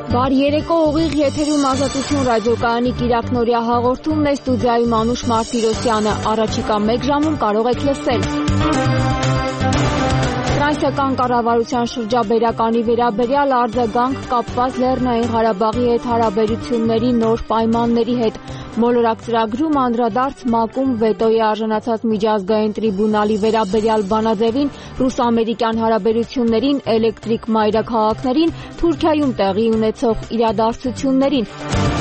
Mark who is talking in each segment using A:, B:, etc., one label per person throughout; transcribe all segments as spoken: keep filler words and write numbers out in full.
A: Բարի երեկո, ուղիղ եթերում Ազատություն ռադիոկայանի կիրակնօրյա հաղորդումն է, ստուդիայում Անուշ Մարտիրոսյանը, առաջիկա մեկ ժամում կարող եք լսել։ Ֆրանսիական կառավարության շրջաբերականի վերաբերյալ արձագանք կապված Լեռնային Ղարաբաղի հետ հարաբերությունների նոր պայմանների հետ։ Մոլորակ ծրագրում անդրադարձ ՄԱԿ-ում վետոյի արժանացած միջազգային տրիբունալի վերաբերյալ բանաձևին, ռուս-ամերիկյան հարաբերություններին, էլեկտրիկ մայրաքաղաքներին, Թուրքիայում տեղի ունեցող իրադարձություններին։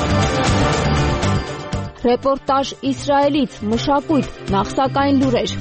A: Ռեպորտաժ Իսրայելից, մշակույթ, նախ սակայն լուրեր։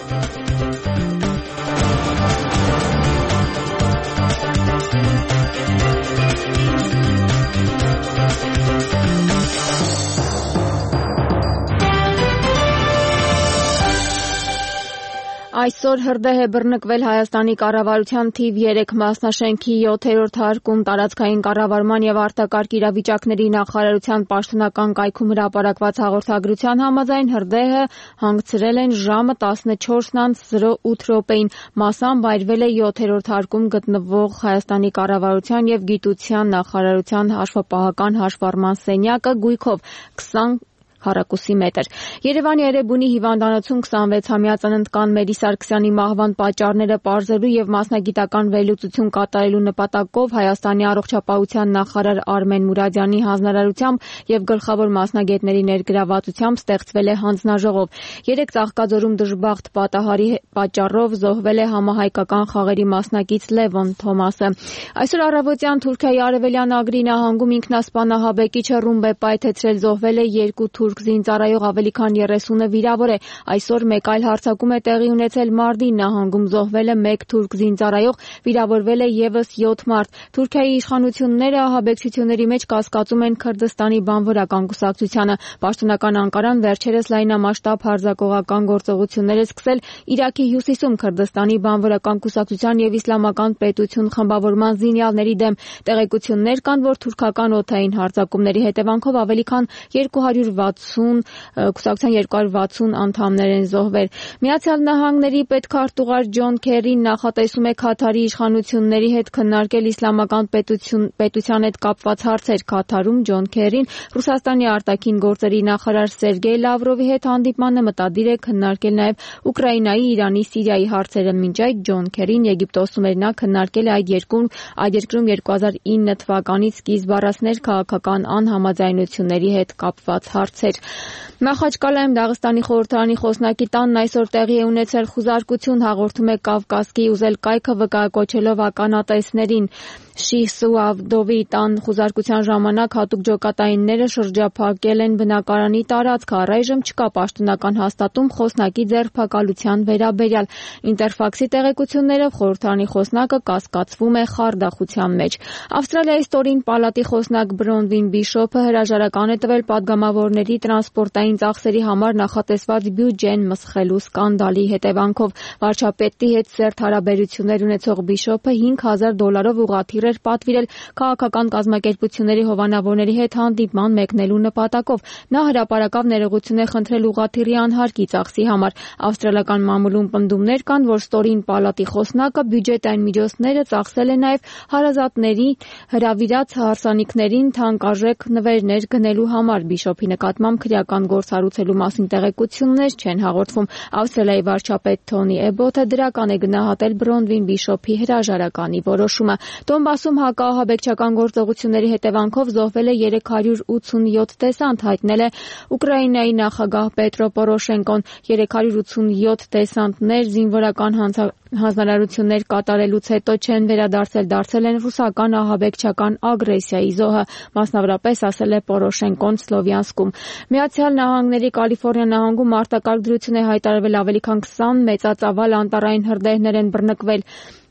A: Այսօր հրդեհ է բռնկվել Հայաստանի կառավարության թիվ երեք մասնաշենքի յոթերորդ հարկում տարածքային կառավարման եւ արտակարգ իրավիճակների նախարարության պաշտոնական կայքում հրապարակված հաղորդագրության համաձայն հրդեհը հանգցրել են ժամը տասնչորս ութ րոպեին, մասամբ այրվել է յոթերորդ հարկում գտնվող Հայաստանի կառավարության եւ գիտության նախարարության հաշվապահական հաշվառման սենյակը գույքով քսան քառակուսի մետր։ Երևանի Էրեբունի հիվանդանոցում քսանվեցամյա ծննդկան Մերի Սարգսյանի մահվան պատճառները պարզելու եւ մասնագիտական վերլուծություն կատարելու նպատակով Հայաստանի առողջապահության նախարար Արմեն Մուրադյանի հանձնարարությամբ եւ գլխավոր մասնագետների ներգրավվածությամբ ստեղծվել է հանձնաժողով։ Երեք Ծաղկաձորում դժբախտ պատահարի պատճառով զոհվել է համահայկական խաղերի մասնակից Լևոն Թոմասը։ Այսօր առավոտյան Թուրքիայի արևելյան Ագրի նահանգում ինքնասպան ահաբեկիչը ռումբ է պայթեցրել, զոհվել է երկու թուրք զինծառայող, ավելի քան երեսունը վիրավոր է։ Այսօր մեկ այլ հարձակում է տեղի ունեցել Մարդին նահանգում, զոհվել է մեկ թուրք զինծառայող, վիրավորվել է եւս յոթ մարդ։ Թուրքիայի իշխանությունները ահաբեկչությունների մեջ կասկածում են Քրդստանի բանվորական կուսակցությանը։ Պաշտոնական Անկարան վերջերս լայնամասշտաբ հարձակողական գործողություններ է սկսել Իրաքի հյուսիսում Քրդստանի բանվորական կուսակցության եւ Իսլամական պետություն խմբավորման զինյալների դեմ։ Տեղեկություններ կան, որ թուրքական օդային հարձակումների հետևանքով ավելի քան երկու հարյուր վաթսուն կուսակցության երկու հարյուր վաթսուն անդամներ են զոհվել։ Միացյալ Նահանգների պետքարտուղար Ջոն Քերին նախատեսում է Քաթարի իշխանությունների հետ քննարկել իսլամական պետություն, պետության հետ կապված հարցեր։ Քաթարում Ջոն Քերին Ռուսաստանի արտաքին գործերի նախարար Սերգեյ Լավրովի հետ հանդիպմանը մտադիր է քննարկել նաև Ուկրաինայի, Իրանի, Սիրիայի հարցերը։ Մինչ այդ Ջոն Քերին Եգիպտոսում էր, նա քննարկել է այդ երկրում այդ երկրում երկու հազար ինը թվականից սկիզբ առածներ քաղաքական անհամաձայնությունների հետ կապված հարցեր։ Մախաչկալայում Դաղստանի խորհրդարանի խոսնակի տանն այսօր տեղի է ունեցել խուզարկություն, հաղորդում է Կավկասկի ուզել կայքը վկայակոչելով ականատեսներին։ Շիհսուավդովի տան խուզարկության ժամանակ հատուկ ջոկատայինները շրջափակել են բնակարանի տարածքը։ Առայժմ չկա պաշտոնական հաստատում խոսնակի ձերբակալության վերաբերյալ։ Ինտերֆաքսի տեղեկություններով խորհրդարանի խոսնակը կասկածվում է խարդախության մեջ։ Ավստրալիայի ստորին պալատի խոսնակ Բրոնվին Բիշոփը հրաժարական է տվել պատգամավորների տրանսպորտային ծախսերի համար նախատեսված բյուջեն մսխելու սկանդալի հետևանքով։ Վարչապետի հետ սերտ հարաբերություններ ունեցող Բիշոփը հինգ հազար դոլարով ուղղաթիռ էր պատվիրել քաղաքական կազմակերպությունների հովանավորների հետ հանդիպման մեկնելու նպատակով։ Նա հրապարակավ ներողություն է խնդրել ուղղաթիռի անհարկի ծախսի համար։ Ավստրալիական մամուլում պնդումներ կան, որ ստորին պալատի խոսնակը բյուջետային միջոցները ծախսել է նաև հարազատների հրավիրած հարսանիքներին թանկարժեք նվերներ գնելու համար։ Բիշոփի նկատմամբ քրեական գործ հարուցելու մասին տեղեկություններ չեն հաղորդվում։ Ավստրալիայի վարչապետ Թոնի Էբոթը դրական է գնահատել Բրոնվին Բիշոփի հրաժարականի որոշումը։ Դոնբասում հակաահաբեկչական գործողությունների հետևանքով զոհվել է երեք հարյուր ութսունյոթ դեսանտ, հայտնել է Ուկրաինայի նախագահ Պետրո Պորոշենկոն։ երեք հարյուր ութսունյոթ դեսանտներ զինվորական հանձնարարություններ կատարելուց հետո չեն վերադարձել, դարձել են ռուսական ահաբեկչական ագրեսիայի զոհը, մասնավորապես ասել է Պորոշենկոն Սլովյանսկում։ Միացյալ Նահանգների Կալիֆոռնիա նահանգում արտակարգ դրություն է հայտարարվել, ավելի քան քսան մեծածավալ անտառային հրդեհներ են բռնկվել։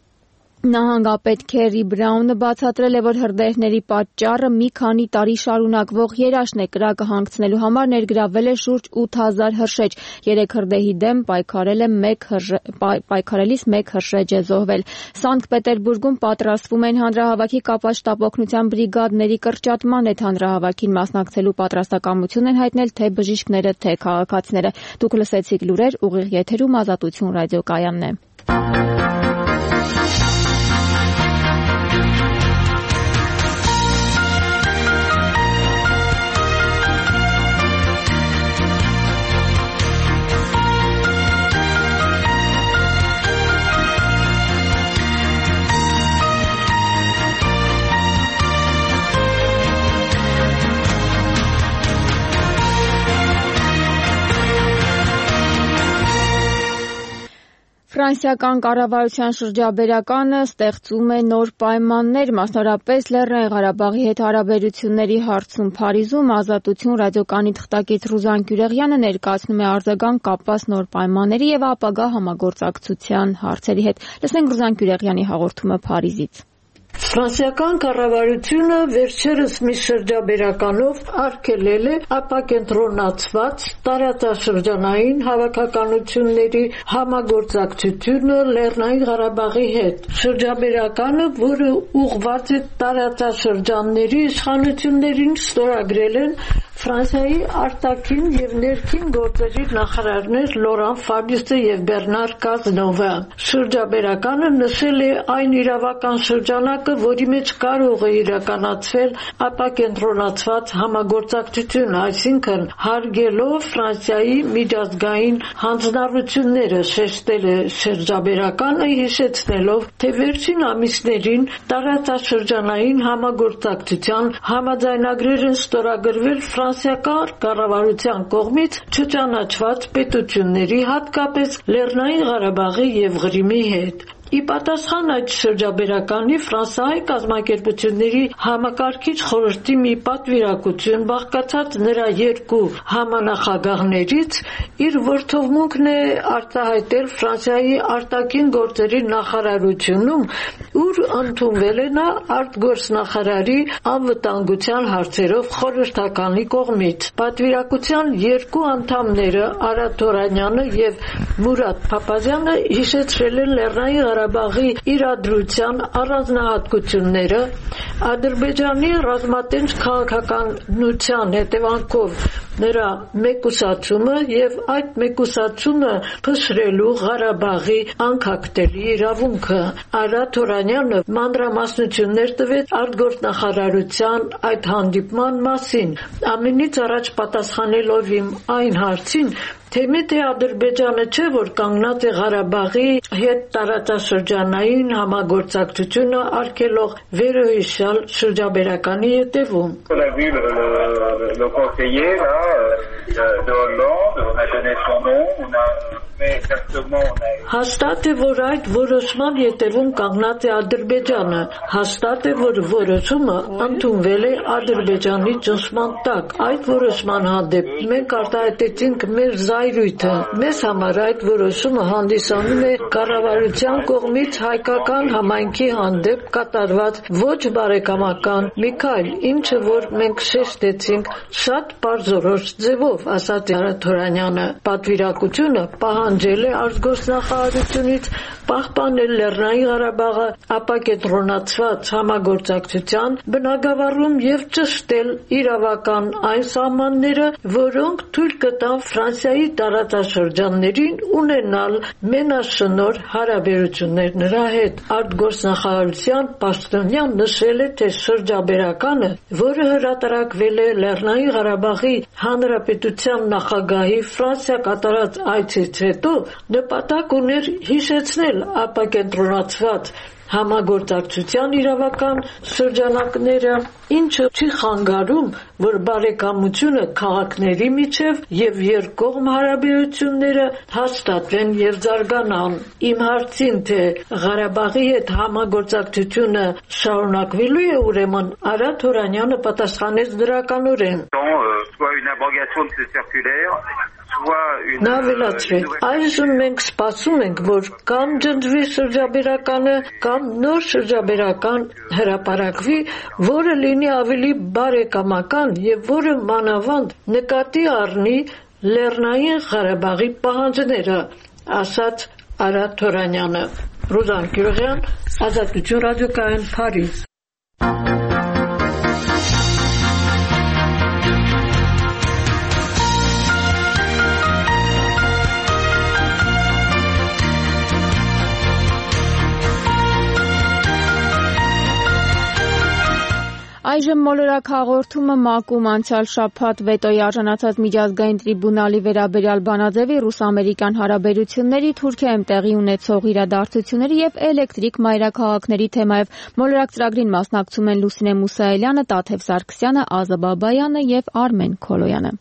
A: Նահանգապետ Քերի Բրաունը բացատրել է, որ հրդեհների պատճառը մի քանի տարի շարունակվող երաշն է։ Կրակը հանգցնելու համար ներգրավվել է շուրջ ութ հազար հրշեջ։ Երեք հրդեհի դեմ պայքարել է մեկ պայքարելիս մեկ հրշեջ է զոհվել։ Սանկտ Պետերբուրգում պատրաստվում են հանրահավաքի կապված շտապօգնության բրիգադների կրճատման հետ։ Հանրահավաքին մասնակցելու պատրաստակամություն են հայտնել թե բժիշկները, թե քաղաքացիները։ Դուք լսեցիք լուրեր, ուղիղ եթերում Ազատություն ռադիոկայանն է։ Ֆրանսիական կառավարության շրջաբերականը ստեղծում է նոր պայմաններ, մասնավորապես Լեռնային Ղարաբաղի հետ հարաբերությունների հարցում։ Փարիզում Ազատություն ռադիոկայանի թղթակից Ռուզան Գյուրեղյանը ներկայացնում է արձագանք կապված նոր պայմանների եւ ապագա համագործակցության հարցերի հետ։ Լսենք Ռուզան Գյուրեղյանի հաղորդումը Փարիզից։
B: Ֆրանսիական կառավարությունը վերջերս մի շրջաբերականով արգելել է ապակենտրոնացված տարածաշրջանային հավաքականությունների համագործակցությունը Լեռնային Ղարաբաղի հետ։ Շրջաբերականը, որը ուղղված է տարածաշրջանների իշխանություններին, ստորագրել են Ֆրանսիայի արտաքին եւ ներքին գործերի նախարարներ Լորան Ֆաբիուսը եւ Բեռնար Կազնովը։ Շրջաբերականը նշել է այն իրավական շրջանակը, որի մեջ կարող է իրականացվել ապակենտրոնացված համագործակցություն, այսինքն հարգելով Ֆրանսիայի միջազգային հանձնառությունները, շեշտել է շրջաբերականը, հիշեցնելով, թե վերջին ամիսներին տարածաշրջանային համագործակցության համաձայնագրեր են ստորագրվել ֆրանսիական կառավարության կողմից չճանաչված պետությունների, հատկապես Լեռնային Ղարաբաղի եւ Ղրիմի հետ։ Ի պատասխան այդ շրջաբերականի Ֆրանսիայի կազմակերպությունների համակարգիչ խորհրդի մի պատվիրակություն բաղկացած նրա երկու համանախագահներից իր որդովմունքն է արտահայտել Ֆրանսիայի արտաքին գործերի նախարարությունում, ուր ընդունվել է նա արտգործնախարարի անվտանգության հարցերով խորհրդականի կողմից։ Պատվիրակության երկու անդամները Արա Թորանյանը եւ Մուրադ Փափազյանը հիշեցրել են Լեռնային Ղարաբաղի իրադրության առանձնահատկությունները, Ադրբեջանի ռազմատենչ քաղաքականության հետևանքով նրա մեկուսացումը եւ այդ մեկուսացումը փշրելու Ղարաբաղի անկախտելի իրավունքը։ Արա Թորանյանը մանրամասնություններ տվեց արտգործնախարարության այդ հանդիպման մասին, ամենից առաջ պատասխանելով իմ այն հարցին, թե միտե Ադրբեջանը չէ, որ կանգնած է Ղարաբաղի հետ տարածաշրջանային համագործակցությունը արգելող վերոհիշյալ շրջաբերականի ետևում։ Հաստատ է, որ այդ որոշման ետևում կանգնած է Ադրբեջանը, հաստատ է, որ որոշումը ընդունվել է Ադրբեջանի ճնշման տակ։ Այդ որոշման հանդեպ մենք արտահայտեցինք մեր զայրույթը։ Մեզ համար այդ որոշումը հանդիսանում է կառավարության կողմից հայկական համայնքի հանդեպ կատարված ոչ բարեկամական մի քայլ, ինչը որ մենք շեշտեցինք շատ պարզորոշ ձևով, ասաց Արա Թորանյանը։ Պատվիրակությունը պահանջել է արտգործնախարարությունից պահպանել Լեռնային Ղարաբաղը ապակենտրոնացված համագործակցության բնագավառում եւ ճշտել իրավական այն սահմանները, որոնք թույլ կտան Ֆրանսիայի տարածաշրջաններին ունենալ մենաշնորհ հարաբերություններ նրա հետ։ Արտգործնախարարության պաշտոնյան նշել է, թե շրջաբերականը, որը հրատարակվել է Լեռնային Ղարաբաղի Հանրապետության նախագահի Ֆրանսիա կատարած այցից հետո, նպատակ ուներ հիշեցնել ապակենտրոնացված համագործակցության իրավական շրջանակները, ինչը չի խանգարում, որ բարեկամությունը քաղաքների միջև եւ երկկողմ հարաբերությունները հաստատվեն եւ զարգանան։ Իմ հարցին, թե Ղարաբաղի հետ համագործակցությունը շարունակվելու է, ուրեմն Արա Թորանյանը պատասխանեց դրականորեն։ Նա ավելացրեց. այժմ մենք սպասում ենք, որ կամ ջնջվի շրջաբերականը, կամ նոր շրջաբերական հրապարակվի, որը լինի ավելի բարեկամական եւ որը մանավանդ նկատի առնի Լեռնային Ղարաբաղի պահանջները, ասաց Արա Թորանյանը։ Ռուզան Գյուրեղյան, Ազատություն ռադիոկայան, Փարիզ։
A: Այժմ մոլորակ հաղորդումը ՄԱԿ-ում անցյալ շաբաթ վետոյի արժանացած միջազգային տրիբունալի վերաբերյալ բանաձևի ռուս-ամերիկյան հարաբերությունների, Թուրքիայում տեղի ունեցող իրադարձությունների եւ էլեկտրիկ մայրաքաղաքների թեմայով մոլորակ ծրագրին մասնակցում են Լուսինե Մուսայելյանը, Տաթև Սարգսյանը, Ազա Բաբայանը եւ Արմեն Քոլոյանը։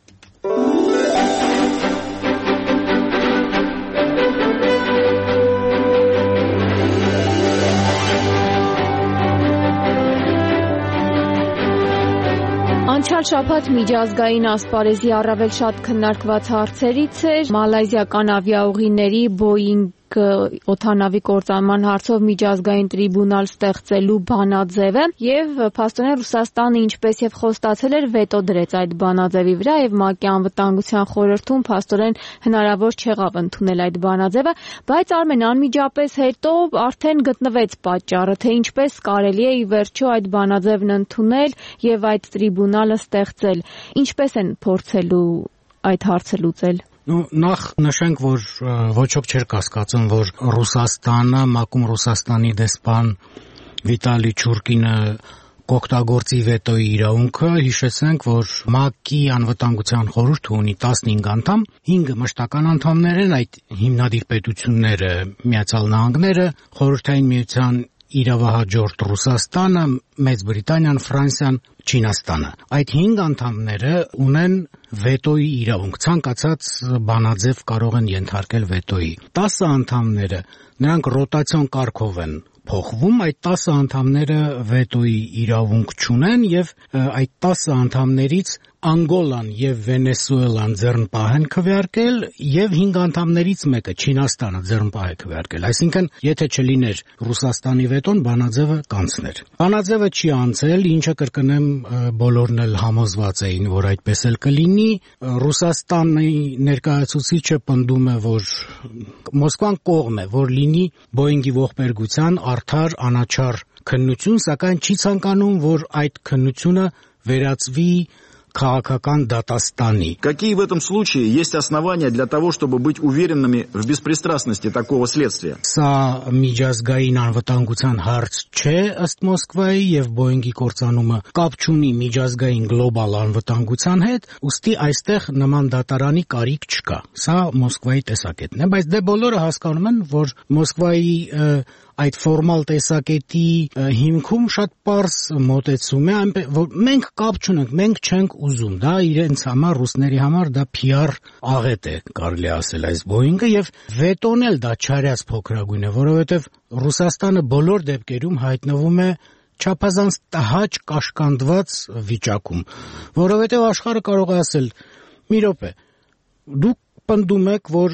A: Անցյալ շաբաթ միջազգային ասպարեզի առավել շատ քննարկված հարցերից էր մալայզիական ավիաուղիների Boeing օդանավի կործանման հարցով միջազգային տրիբունալ ստեղծելու բանաձևը եւ փաստորեն Ռուսաստանը ինչպես եւ խոստացել էր վետո դրեց այդ բանաձևի վրա եւ ՄԱԿ-ի անվտանգության խորհրդում փաստորեն հնարավոր չեղավ ընդունել այդ բանաձևը, բայց Արմեն անմիջապես հետո արդեն գտնվեց պատճառը, թե ինչպես կարելի է ի վերջո այդ բանաձևն ընդունել եւ այդ տրիբունալը ստեղծել, ինչպես են փորձելու այդ հարցը լուծել։
C: Ну, նախ նշենք, որ ոչ ոք չէր կասկածում, որ Ռուսաստանը, ՄԱԿ-ում Ռուսաստանի դեսպան Վիտալի Չուրկինը կօգտագործի վետոյի իրավունքը, հիշեցնենք, որ ՄԱԿ-ի անվտանգության խորհուրդը ունի տասնհինգ անդամ, հինգը մշտական անդամներ են, այդ հիմնադիր պետությունները Միացյալ Նահանգները, Խորհրդային Միության իրավահաջորդ Ռուսաստանը, Մեծ Բրիտանիան, Ֆրանսիան, Չինաստանը։ Այդ հինգ անդամները ունեն վետոյի իրավունք, ցանկացած բանաձև կարող են ենթարկել վետոյի։ տասը անդամները, նրանք ռոտացիոն կարգով են փոխվում, այդ տասը անդամները վետոյի իրավունք չունեն եւ այդ տասը անդամներից Անգոլան եւ Վենեսուելան ձեռնպահ են քվեարկել եւ հինգ անդամներից մեկը Չինաստանը ձեռնպահ է քվեարկել։ Այսինքն, եթե չլիներ Ռուսաստանի վետոն, բանաձևը կանցներ։ Բանաձևը չի անցել, ինչը կրկնեմ բոլորն էլ համոզված էին, որ այդպես էլ կլինի։ Ռուսաստանի ներկայացուցիչը պնդում է, որ Մոսկվան կողմ է, որ լինի Boeing-ի ողբերգության արդար անաչառ քննություն, սակայն չի ցանկանում, որ այդ քննությունը վերածվի քաղաքական դատաստանի.
D: Какие в этом случае есть основания для того, чтобы быть уверенными в беспристрастности такого следствия?
C: Սա միջազգային անվտանգության հարց չէ ըստ Մոսկվայի եւ Boeing-ի կործանումը կապ չունի միջազգային գլոբալ անվտանգության հետ, ուստի այստեղ նման դատարանի կարիք չկա։ Սա Մոսկվայի տեսակետն է, բայց դե բոլորը հասկանում են, որ Մոսկվայի այդ ֆորմալ տեսակետի հիմքում շատ պարզ մոտեցում է, որ մենք կապ չունենք, մենք չենք ուզում, դա իրենց համար, ռուսների համար դա P R աղետ է, կարելի ասել այս Boeing-ը եւ վետոն էլ դա չարյաց փոքրագույն է, որովհետեւ Ռուսաստանը բոլոր դեպքերում հայտնվում է չափազանց տհաճ կաշկանդված վիճակում, որովհետեւ աշխարհը կարող է ասել՝ մի րոպե, դուք պնդում եք, որ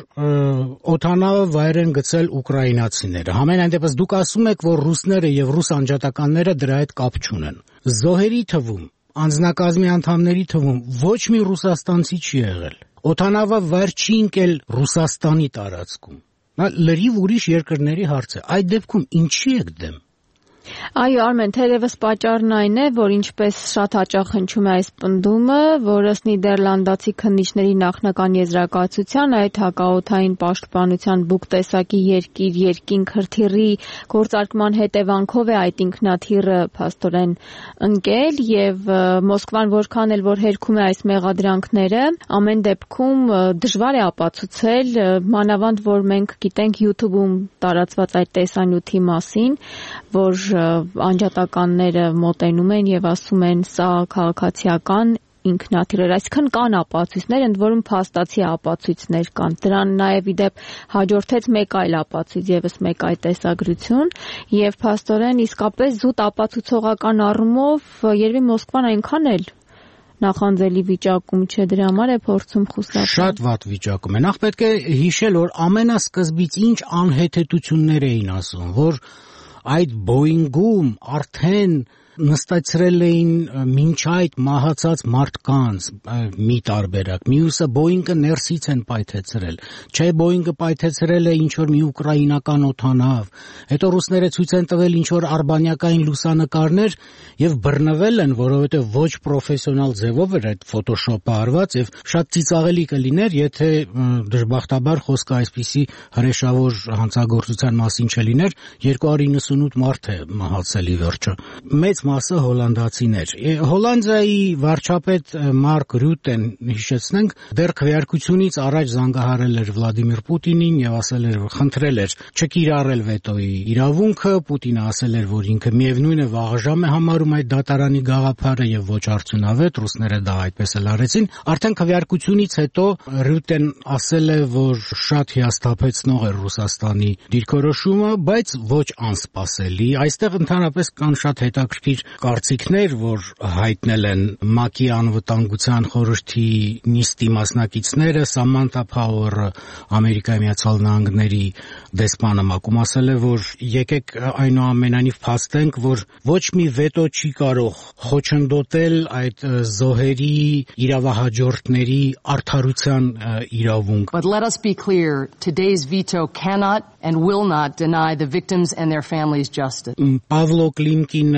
C: օդանավը վայր են գցել ուկրաինացիները։ Համենայն դեպս դուք ասում եք, որ ռուսները եւ ռուս անջատականները դրա հետ կապ չունեն։ Զոհերի թվում, անձնակազմի անդամների թվում ոչ մի ռուսաստանցի չի եղել։ Օդանավը վայր չի ընկել Ռուսաստանի տարածքում։ Նա լրիվ ուրիշ երկրների հարց է։ Այդ դեպքում ինչի եք դեմ։
A: Այո, Արմեն, թերևս պատճառն այն է, որ ինչպես շատ հաճախ հնչում է այս պնդումը, որ ըստ նիդերլանդացի քննիչների նախնական եզրակացության այդ հակաօդային պաշտպանության բուկ տեսակի երկիր երկինք հրթիռի գործարկման հետևանքով է այդ ինքնաթիռը փաստորեն ընկել եւ Մոսկվան որքան էլ որ հերքում է այս մեղադրանքները, ամեն դեպքում դժվար է ապացուցել, մանավանդ որ մենք գիտենք YouTube-ում տարածված այդ տեսանյութի մասին, որ անջատականները մոտենում են եւ ասում են սա քաղաքացիական ինքնաթիռ էր, այսինքն կան ապացույցներ, ընդ որում փաստացի ապացույցներ կան։ Դրան նաեւ իդեպ հաջորդեց մեկ այլ ապացույց, եւս մեկ այլ տեսագրություն եւ փաստորեն իսկապես զուտ ապացուցողական առումով երևի Մոսկվան այնքան էլ նախանձելի վիճակում չէ, դրա համար է փորձում խուսափել։
C: Շատ վատ վիճակում է։ Նախ պետք է հիշել, որ ամենասկզբից ինչ անհեթեթություններ էին ասում, որ այդ Boeing-ում արդեն նստացրել էին մինչ այդ մահացած մարդկանց մի տարբերակ, մյուսը Boeing-ը ներսից են պայթեցրել, չէ Boeing-ը պայթեցրել է ինչ-որ մի ուկրաինական օդանավ, հետո ռուսները ցույց են տվել ինչ-որ արբանյակային լուսանկարներ եւ բռնվել են, որովհետեւ ոչ պրոֆեսիոնալ ձևով էր այդ Photoshop-ը արված եւ շատ ծիծաղելի կլիներ, եթե դժբախտաբար խոսքը այսպիսի հրեշավոր հանցագործության մասին չլիներ, երկու հարյուր իննսունութ մարդ է մահացել ի վերջո։ Մեծ մասը հոլանդացիներ։ Հոլանդիայի վարչապետ Մարկ Ռյուտեն, հիշեցնենք, դեռ քվեարկությունից առաջ զանգահարել էր Վլադիմիր Պուտինին եւ ասել էր, որ խնդրել էր չկիրառել վետոյի իրավունքը, Պուտինը ասել էր, որ ինքը միևնույն է վաղաժամ է համարում այդ դատարանի գաղափարը եւ ոչ արդյունավետ, ռուսները դա այդպես էլ արեցին։ Արդեն քվեարկությունից հետո Ռյուտեն ասել է, որ շատ հիասթափեցնող էր Ռուսաստանի դիրքորոշումը, բայց ոչ անսպասելի։ Այստեղ ընդհանրապես կան շատ հետաքրքիր հետաքրքիր կարծիքներ, որ հայտնել են ՄԱԿ-ի անվտանգության խորհրդի նիստի մասնակիցները, Սամանթա Փաուերը, Ամերիկայի Միացյալ Նահանգների դեսպանը ՄԱԿ-ում ասել է, որ եկեք այնուամենայնիվ փաստենք, որ ոչ մի վետո չի կարող խոչընդոտել այդ զոհերի իրավահաջորդների արդարության իրավունք.
E: But let us be clear, today's veto cannot and will not deny the victims and their families justice.
C: Պավլո Կլիմկինը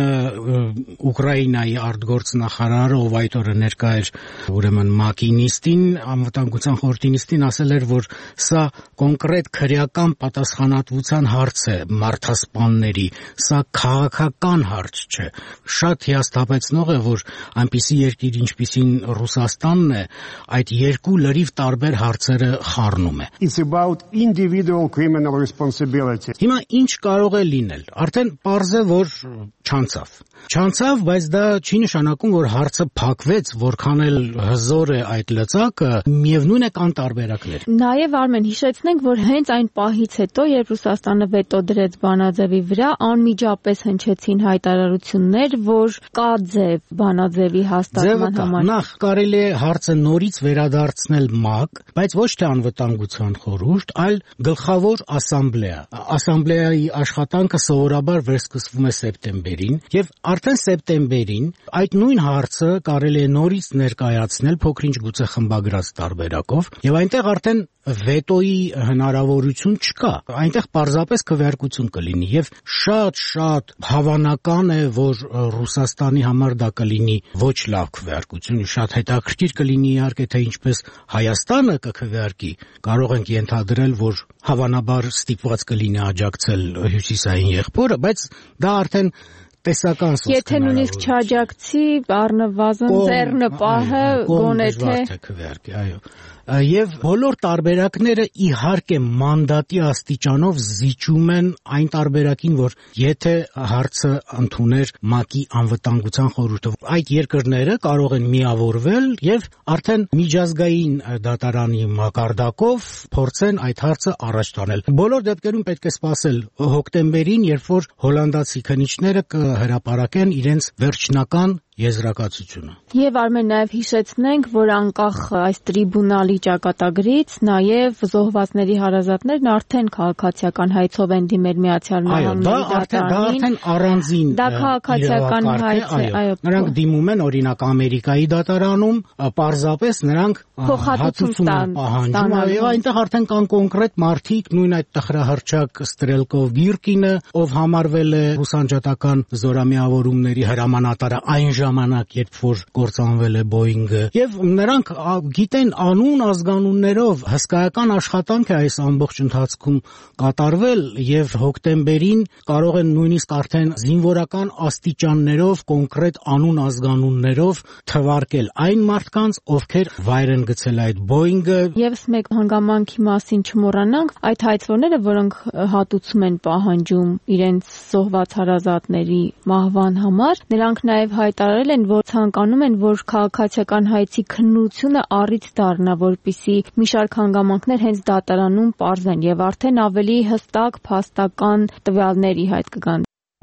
C: Ուկրաինայի արտգործնախարարը, ով այդ օրը ներկա էր ուրեմն ՄԱԿ-ի նիստին, անվտանգության խորհրդի նիստին, ասել էր, որ սա կոնկրետ քրեական պատասխանատվության հարց է մարդասպանների, սա քաղաքական հարց չէ. Շատ հիասթափեցնող է, որ այնպիսի երկիր, ինչպիսին Ռուսաստանն է, այդ երկու լրիվ տարբեր հարցերը խառնում է.
F: It's about individual criminal responsibility.
C: Հիմա ինչ կարող է լինել? Արդեն պարզ է, որ չանցավ. Չանցավ, բայց դա չի նշանակում, որ հարցը փակվեց, որքան էլ հզոր է այդ լծակը, միևնույն է կան տարբերակներ.
A: Նաև Արմեն, հիշեցնենք, որ հենց այն պահից հետո, երբ Ռուսաստանը վետո դրեց բանաձևի վրա, անմիջապես հնչեցին հայտարարություններ, որ կա ձև բանաձևի հաստատման համար.
C: Նախ կարելի է հարցը նորից վերադարձնել ՄԱԿ, բայց ոչ թե անվտանգության խորհուրդ, այլ գլխավոր ասամբլեա. Ասամբլեայի աշխատանքը սովորաբար վերսկսվում է սեպտեմբերին, եւ արդեն սեպտեմբերին այդ նույն հարցը կարելի է նորից ներկայացնել փոքր-ինչ գուցե խմբագրած տարբերակով, եւ այնտեղ արդեն վետոյի հնարավորություն չկա. այնտեղ պարզապես քվեարկություն կլինի եւ շատ-շատ հավանական է, որ Ռուսաստանի համար դա կլինի ոչ լավ քվեարկություն, շատ հետաքրքիր կլինի իհարկե, թե ինչպես Հայաստանը կքվեարկի. կարող ենք ենթադրել, որ հավանաբար ստիպված կլինի աջակցել հյուսիսային եղբորը, բայց դա արդեն տեսական սոսկ.
A: Եթե նույնիսկ չաջակցի, առնվազն ձեռնպահը գոնե թե
C: քվեարկի, այո. Եվ բոլոր տարբերակները իհարկե մանդատի աստիճանով զիջում են այն տարբերակին, որ եթե հարցը ընդուներ ՄԱԿ-ի անվտանգության խորհուրդը, այդ երկրները կարող են միավորվել եւ արդեն միջազգային դատարանի մակարդակով փորձեն այդ հարցը առաջ տանել. Բոլոր դեպքերում պետք է սպասել հոկտեմբերին, երբ որ հոլանդացի քննիչները կհրապարակեն իրենց վերջնական եզրակացությունը.
A: Եվ Արմեն, նաև հիշեցնենք, որ անկախ այս տրիբունալի ճակատագրից նաև զոհվածների հարազատներն արդեն քաղաքացիական հայցով են դիմել Միացյալ Նահանգների դատարանին.
C: Դա արդեն առանձին
A: դա քաղաքացիական հայց է, այո.
C: Նրանք դիմում են օրինակ Ամերիկայի դատարանում, պարզապես նրանք
A: հատուցում
C: են պահանջում, եւ այնտեղ արդեն կան կոնկրետ մարդիկ, նույն այդ տխրահռչակ Ստրելկով Գիրկինը, ով համարվել է ռուսանջատական զորամիավորումների հրամանատարը այն ժամանակ, երբ որ կործանվել է Boeing-ը, եւ նրանք գիտեն անուն ազգանուններով հսկայական աշխատանք է այս ամբողջ ընթացքում կատարվել եւ հոկտեմբերին կարող են նույնիսկ արդեն զինվորական աստիճաններով կոնկրետ անուն ազգանուններով թվարկել այն մարդկանց, ովքեր վայր են գցել այդ Boeing-ը.
A: Եվս մեկ հանգամանքի մասին չմոռանանք, այդ հայցողները, որոնք հատուցում են պահանջում իրենց զոհված հարազատների մահվան համար, նրանք նաեւ հայտարարել են, որ ցանկանում են, որ քաղաքացիական հայցի քննությունը առիթ դառնա, որպեսզի մի շարք հանգամանքներ հենց դատարանում պարզեն եւ արդեն ավելի հստակ փաստական տվյալների հայտ կգան.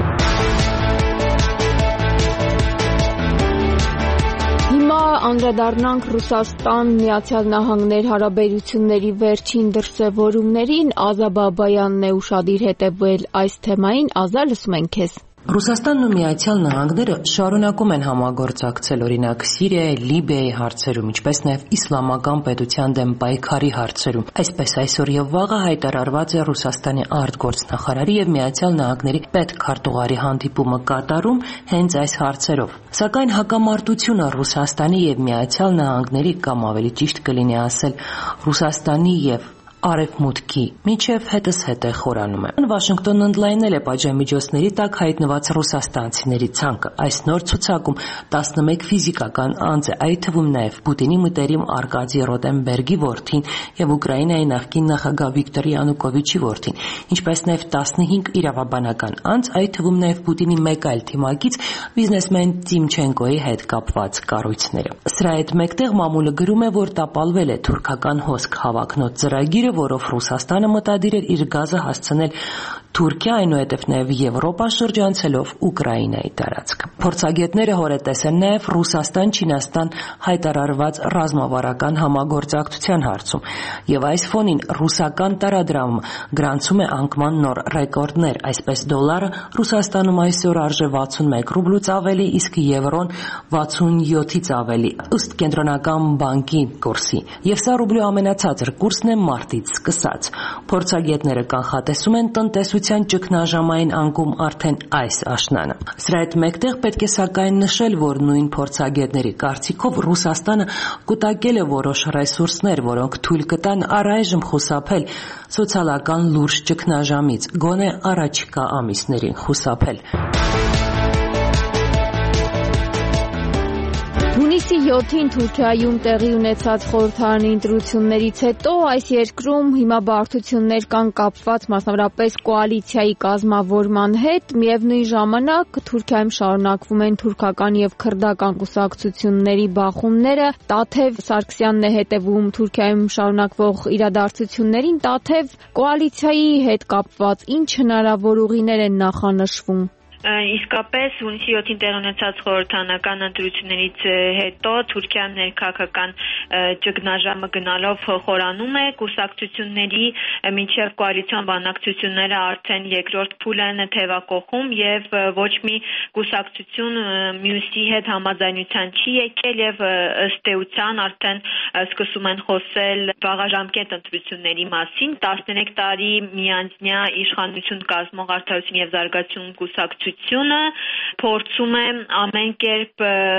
A: Հիմա անդրադառնանք Ռուսաստան-Միացյալ Նահանգներ հարաբերությունների վերջին դրսևորումներին. Ազա Բաբայանն է ուշադիր հետևել այս թեմային. Ազա, լսում ենք քեզ.
G: Ռուսաստանն ու Միացյալ Նահանգները շարունակում են համագործակցել օրինակ Սիրիայի, Լիբիայի հարցերում, ինչպես նաև իսլամական պետության դեմ պայքարի հարցերում։ Այսպես այսօր եւ վաղը հայտարարված է Ռուսաստանի արտգործնախարարի եւ Միացյալ Նահանգների պետքարտուղարի հանդիպումը Կատարում հենց այս հարցերով։ Սակայն հակամարտությունը Ռուսաստանի եւ Միացյալ Նահանգների, կամ ավելի ճիշտ կլինի ասել Ռուսաստանի եւ Արևմուտքի միջև հետս հետ է խորանում է։ Վաշինգտոնն ընդլայնել է պատժամիջոցների տակ հայտնված ռուսաստանցիների ցանկը։ Այս նոր ցուցակում տասնմեկ ֆիզիկական անձ է, այդ թվում նաև Պուտինի մտերիմ Արկադի Ռոդենբերգի որդին եւ Ուկրաինայի նախկին նախագահ Վիկտոր Յանուկովիչի որդին, ինչպես նաև տասնհինգ իրավաբանական անձ, այդ թվում նաև Պուտինի մեկ այլ թիմակից բիզնեսմեն Տիմչենկոյի հետ կապված կառույցները։ Սրա հետ մեկտեղ մամուլը գրում է, որ տապալվել է թուրքական հոսք հավակնոտ ծրագիրը, որով Ռուսաստանը մտադիր էր իր գազը հասցնել Թուրքիա, այնուհետև նաև Եվրոպա շրջանցելով Ուկրաինայի տարածք։ Փորձագետները հորետես են նաև Ռուսաստան-Չինաստան հայտարարված ռազմավարական համագործակցության հարցում, եւ այս ֆոնին ռուսական տարադրամը գրանցում է անկման նոր ռեկորդներ, այսպես դոլարը Ռուսաստանում այսօր արժե վաթսունմեկ ռուբլուց ավելի, իսկ եվրոն վաթսունյոթից ավելի, ըստ կենտրոնական բանկի կուրսի, եւ սա ռուբլու ամենացածր կուրսն է մարտից սկսած։ Փորձագետները կանխատեսում են տնտեսության ճգնաժամային անկում արդեն այս աշնանը։ Սրա հետ մեկտեղ պետք է սակայն նշել, որ նույն փորձագետների կարծիքով Ռուսաստանը կուտակել է որոշ ռեսուրսներ, որոնք թույլ կտան առայժմ խուսափել սոցիալական լուրջ ճգնաժամից, գոնե առաջիկա ամիսներին խուսափել։
A: Հունիսի յոթին Թուրքիայում տեղի ունեցած խորհրդարանի ընտրություններից հետո այս երկրում հիմա բարդություններ կան կապված մասնավորապես կոալիցիայի կազմավորման հետ, միևնույն ժամանակ Թուրքիայում շարունակվում են թուրքական եւ քրդական կուսակցությունների բախումները, Տաթև Սարգսյանն է հետևում Թուրքիայում շարունակվող իրադարձություններին, Տաթև կոալիցիայի հետ կապված ինչ հնարավոր ուղիներ են նախանշվում։
H: Իսկապես հունիսի յոթին տեղի ունեցած խորհրդարանական ընտրություններից հետո Թուրքիան ներքաղաքական ճգնաժամը գնալով խորանում է, կուսակցությունների մինչև կոալիցիոն բանակցությունները արդեն երկրորդ փուլ են թևակողում եւ ոչ մի կուսակցություն մյուսի հետ համաձայնության չի եկել եւ ըստ էության արդեն սկսում են խոսել վաղաժամկետ ընտրությունների մասին։ տասներեք տարի միանձնյա իշխանություն կազմող Արդարություն եւ զարգացում կուսակցությունը փորձում է ամեն կերպ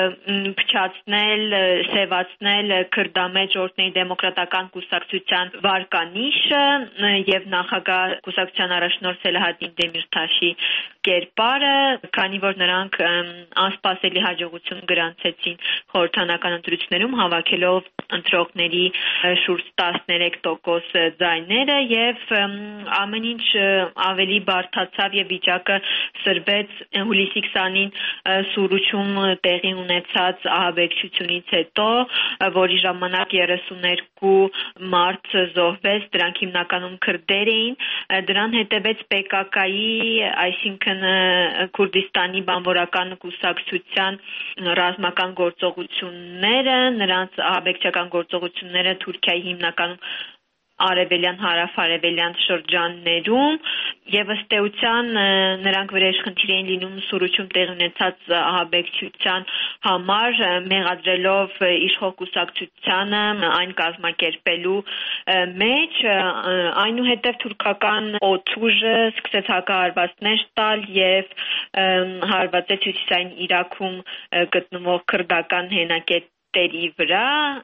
H: փչացնել, սևացնել քրդամեջ օրդների դեմոկրատական կուսակցության վարկանիշը եւ նախագահ կուսակցության առաջնորդ Սելահադին Դեմիրթաշի կերպարը, քանի որ նրանք անսպասելի հաջողություն գրանցեցին խորհրդարանական ընտրություններում, հավաքելով ընտրողների շուրջ տասներեք տոկոս ձայները եւ ամեն ինչ ավելի բարդացավ եւ վիճակը սրվեց հուլիսի քսանին Սուրուչում տեղի ունեցած ահաբեկչությունից հետո, որի ժամանակ երեսուներկու մարդ զոհվեց, դրանք հիմնականում քրդեր էին, դրան հետևեց Պե Կա Կայի, այսինքն Քուրդիստանի բանվորական կուսակցության ռազմական գործողությունները, նրանց ահաբեկչական գործողությունները Թուրքիայի հիմնականում արևելյան հարավ-արևելյան շրջաններում եւ ըստ էության նրանք վրեժխնդիր էին լինում Սուրուչում տեղի ունեցած ահաբեկչության համար, մեղադրելով իշխող կուսակցությանը այն կազմակերպելու մեջ, այնուհետև թուրքական օդուժը սկսեց հակահարվածներ տալ եւ հարվածեց հյուսիսային Իրաքում գտնվող քրդական հենակետ վրա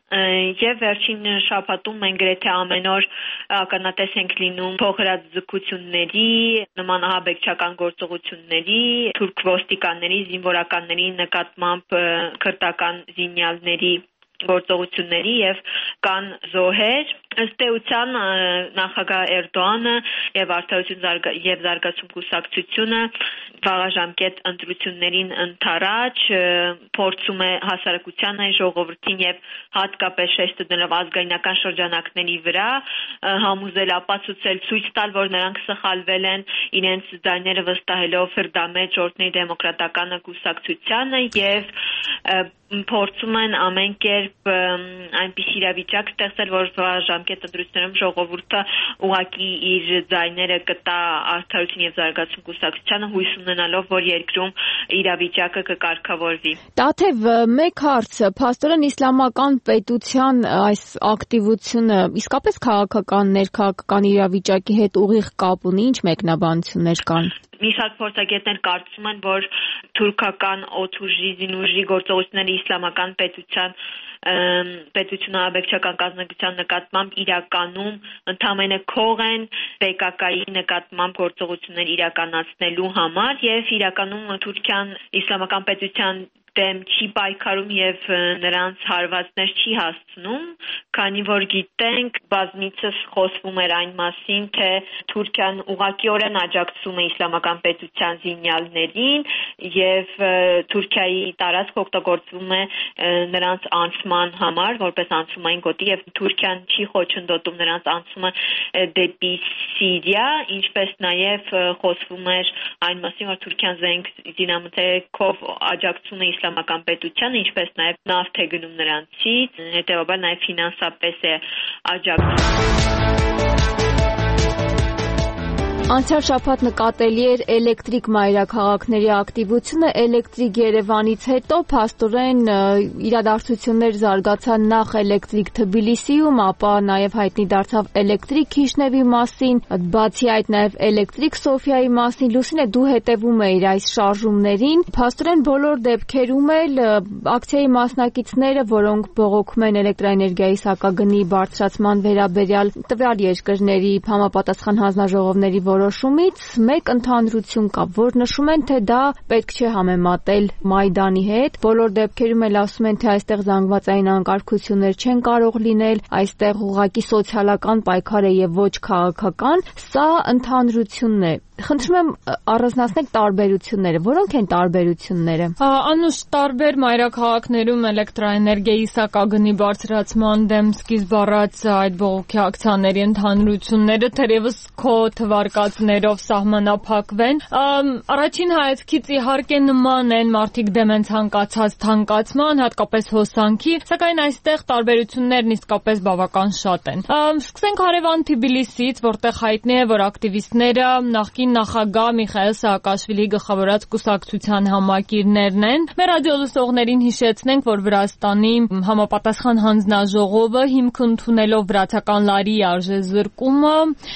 H: եւ վերջին շաբաթում մենք գրեթե ամեն օր ականատես ենք լինում փոխհրաձգությունների, նման ահաբեկչական գործողությունների, թուրք ոստիկանների, զինվորականների նկատմամբ քրդական զինյալների գործողությունների եւ կան զոհեր։ Ըստ էության նախագահ Էրդողանը եւ Արդարություն եւ զարգացում կուսակցությունը վաղաժամկետ ընտրություններին ընթരാճ փորձում է հասարակությանը, ժողովրդին եւ հատկապես շեշտը դնելով ազգայնական շրջանակների վրա համոզել, ապացուցել, ցույց տալ, որ նրանք սխալվել են, իրենց ձայները վստահելով Ֆրդամեջ օրդների դեմոկրատական կուսակցությանը եւ փորձում են ամեն կերպ այնպիսի իրավիճակ ստեղծել, որ ժամկետ ընտրություններում ժողովուրդը ուղղակի իր ձայները կտա Արդարություն եւ զարգացում կուսակցությանը, հույս ունենալով, որ երկրում իրավիճակը կկարգավորվի։
A: Տաթև, մեկ հարց, փաստորեն իսլամական պետության այս ակտիվությունը իսկապես քաղաքական, ներքաղաքական իրավիճակի հետ ուղիղ կապ ունի, ինչ մեկնաբանություններ կան։
H: Մի շարք փորձագետներ կարծում են, որ թուրքական օդուժի, զինուժի գործողությունները իսլամական պետության պետությունը ահաբեկչական կազմակերպության նկատմամբ իրականում ընդամենը քող են Պե Կա Կայի նկատմամբ գործողություններ իրականացնելու համար եւ իրականում Թուրքիան իսլամական պետության դեմ չի պայքարում եւ նրանց հարվածներ չի հասցնում, քանի որ գիտենք բազմիցս խոսվում էր այն մասին, թե Թուրքիան ուղղակիորեն աջակցում է իսլամական պետության զինյալներին եւ Թուրքիայի տարածք օգտագործվում է նրանց անցման համար, որպես անցումային գոտի եւ Թուրքիան չի խոչընդոտում նրանց անցումը դեպի Սիրիա, ինչպես նաեւ խոսվում էր այն մասին, որ Թուրքիան զենք զինամթերքով աջակցում է իսլամական պետությանը, ինչպես նաև նավթ է գնում նրանցից, հետևաբար նաև ֆինանսապես է աջակցում։
A: Անցյալ շաբաթ նկատելի էր էլեկտրիկ մայրաքաղաքների ակտիվությունը, էլեկտրիկ Երևանից հետո փաստորեն իրադարձություններ զարգացան նախ էլեկտրիկ Թբիլիսիում, ապա նաև հայտնի դարձավ էլեկտրիկ Քիշնևի մասին, բացի այդ նաև էլեկտրիկ Սոֆիայի մասին։ Լուսինե, դու հետևում էիր այս շարժումներին, փաստորեն բոլոր դեպքերում էլ ակցիայի մասնակիցները, որոնք բողոքում են էլեկտրաէներգիայի սակագնի բարձրացման վերաբերյալ տվյալ երկրների համապատասխան հանձնաժողովների որոշումից մեկ ընդհանրություն կա, որ նշում են, թե դա պետք չէ համեմատել Մայդանի հետ։ Բոլոր դեպքերում էլ ասում են, թե այստեղ զանգվածային անկարգություններ չեն կարող լինել, այստեղ ուղղակի սոցիալական պայքար է եւ ոչ քաղաքական։ Սա ընդհանրությունն է։ Խնդրում եմ առանձնացնել տարբերությունները։ Որոնք են տարբերությունները։
I: Անուշ տարբեր մայրաքաղաքներում էլեկտրաէներգիայի սակագնի բարձրացման դեմ սկիզբ առած այդ բողոքի ակցիաների ընդհանրությունները թերևս քո թվարկածներով սահմանափակվեն։ Առաջին հայացքից իհարկե նման են, մարդիկ դեմ են ցանկացած թանկացման, հատկապես հոսանքի, սակայն այստեղ տարբերություններն իսկապես բավական շատ են։ Սկսենք հարևան Թբիլիսիից, որտեղ հայտնի է, որ ակտիվիստները նախկին նախագահ Միխայել Սաակաշվիլիի գլխավորած կուսակցության համակիրներն են։ Մեր ռադիոլսողներին հիշեցնենք, որ Վրաստանի համապատասխան հանձնաժողովը հիմք ընդունելով վրացական լարի արժեզրկումը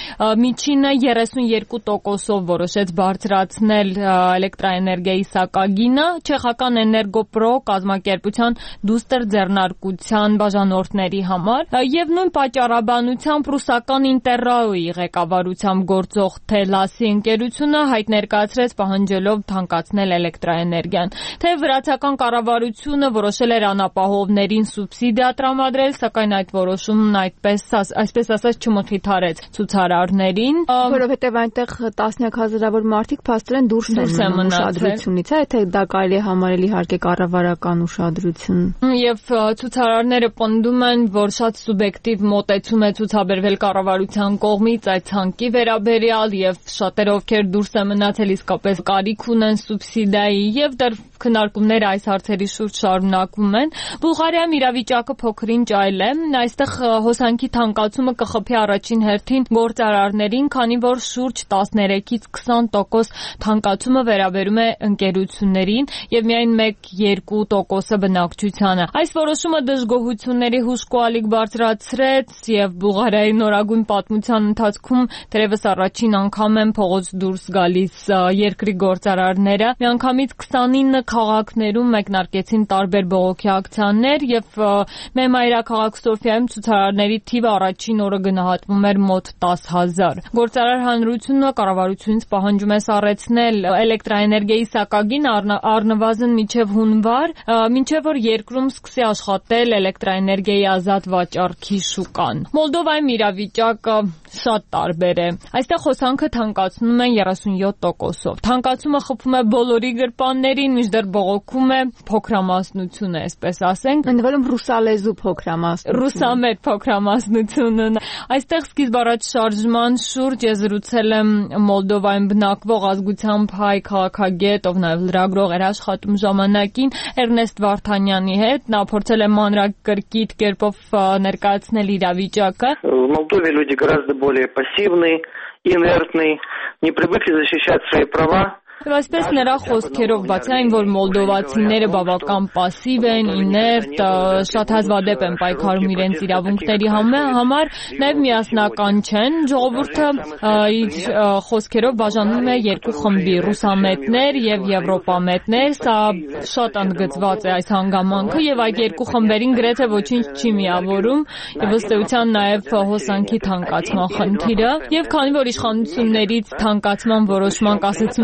I: միջինը երեսունյոթ տոկոսով որոշեց բարձրացնել էլեկտրաէներգիայի սակագինը չեխական Էներգոպրո կազմակերպության դուստր ձեռնարկության բաժանորդների համար եւ նույն պատճառաբանությամբ ռուսական Ինտերրաոյի ղեկավարությամբ գործող Թելասի ընկերությունը հայտ ներկայացրեց պահանջելով թանկացնել էլեկտրաէներգիան։ Թե վրացական կառավարությունը որոշել էր անապահովներին սուբսիդիա տրամադրել, սակայն այդ որոշումն այդպես այսպես ասած չմխիթարեց ցուցարարներին,
A: որովհետև այնտեղ տասնյակ հազարավոր մարդիկ փաստորեն դուրս են մնում ուշադրությունից, թե դա կարելի է համարել իհարկե կառավարական ուշադրություն։
I: Եվ ցուցարարները պնդում են, որ շատ սուբյեկտիվ մոտեցում է ցուցաբերվել կառավարության կողմից այդ ցանկի վերաբերյալ եւ շատերը ովքեր դուրս են մնացել իսկապես կարիք ունեն սուբսիդիայի եւ դեռ քննարկումները այս հարցերի շուրջ շարունակվում են։ Բուլղարիայում իրավիճակը փոքրինչ այլ է։ Այստեղ հոսանքի թանկացումը կխփի առաջին հերթին գործարարներին, քանի որ շուրջ տասներեքից քսան տոկոս թանկացումը վերաբերում է ընկերություններին եւ միայն մեկ-երկու տոկոսը բնակչությանը։ Այս որոշումը դժգոհությունների հուժկու ալիք բարձրացրեց եւ Բուլղարիայի նորագույն պատմության ընթացքում թերևս առաջին անգամ են փողոց դուրս գալիս երկրի գործարարները։ Միանգամից քսանինը քաղաքներում մեկնարկեցին տարբեր բողոքի ակցիաներ եւ մեր մայրաքաղաք Սոֆիայում ցուցարարների թիվը առաջին օրը գնահատվում էր մոտ տասը հազար։ Գործարար հանրությունը կառավարությունից պահանջում է սառեցնել էլեկտրաէներգիայի սակագին առնվազն մինչև հունվար, մինչև որ երկրում սկսի աշխատել էլեկտրաէներգիայի ազատ վաճառքի շուկան։ Մոլդովայում իրավիճակը շատ տարբեր է։ Այստեղ հոսանքը թանկացնում են երեսունյոթ տոկոսով։ Թանկացումը խփում է բոլորի գրպաններին, մինչդեռ բողոքում է փոքրամասնությունը, այսպես ասենք։
A: Ընդ որում ռուսալեզու փոքրամասնություն։
I: Ռուսամետ փոքրամասնությունը։ Այստեղ սկիզբ առաջ շարժման շուրջ ես զրուցել եմ Մոլդովայում բնակվող ազգությամբ հայ քաղաքագետ, ով նաև լրագրող էր աշխատում ժամանակին, Էրնեստ Վարդանյանի հետ։ Նա փորձել է մանրակրկիտ կերպով ներկայացնել իրավիճակը։
J: В Молдове люди гораздо более пассивные, инертные, не привыкли защищать свои права.
I: Եվ այսպես նրա խոսքերով, բացի այն, որ մոլդովացիները բավական պասիվ են, իներտ, շատ հազվադեպ են պայքարում իրենց իրավունքների համար, նաև միասնական չեն, ժողովուրդը իր խոսքերով բաժանում է երկու խմբի՝ ռուսամետներ եւ եվրոպամետներ, սա շատ ընդգծված է այս հանգամանքը եւ այդ երկու խմբերին գրեթե ոչինչ չի միավորում եւ ըստ էության նաև հոսանքի թանկացման խնդիրը եւ քանի որ իշխանություններից թանկացման որոշման կասեցում են պահանջում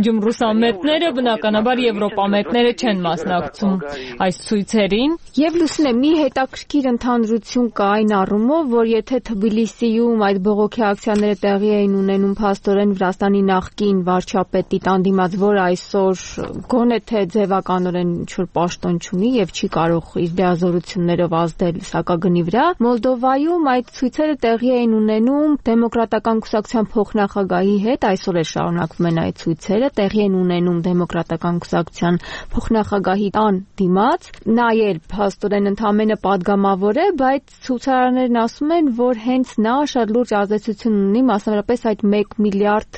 I: պահանջում ռուսամետները, բնականաբար եվրոպամետները չեն մասնակցում այս ցույցերին։
A: Եվ Լուսինե, մի հետաքրքիր ընդհանրություն կա այն առումով, որ եթե Թբիլիսիում այդ բողոքի ակցիաները տեղի էին ունենում փաստորեն Վրաստանի նախկին վարչապետի տան դիմաց, որ այսօր գոնե թե ձևականորեն ինչ-որ պաշտոն չունի եւ չի կարող իր դիազորություններով ազդել սակագնի վրա, Մոլդովայում այդ ցույցերը տեղի էին ունենում Դեմոկրատական կուսակցության փոխնախագահի հետ, այսօր է շարունակվում են այդ ցույցերը, տեղի են ունենում Դեմոկրատական կուսակցության փոխնախագահի տան դիմաց, նա էլ փաստորեն ընդամենը падգամավոր է, բայց ցուցարարներն ասում են, որ հենց նա շատ լուրջ ազդեցություն ունի, մասնավորապես այդ մեկ միլիարդ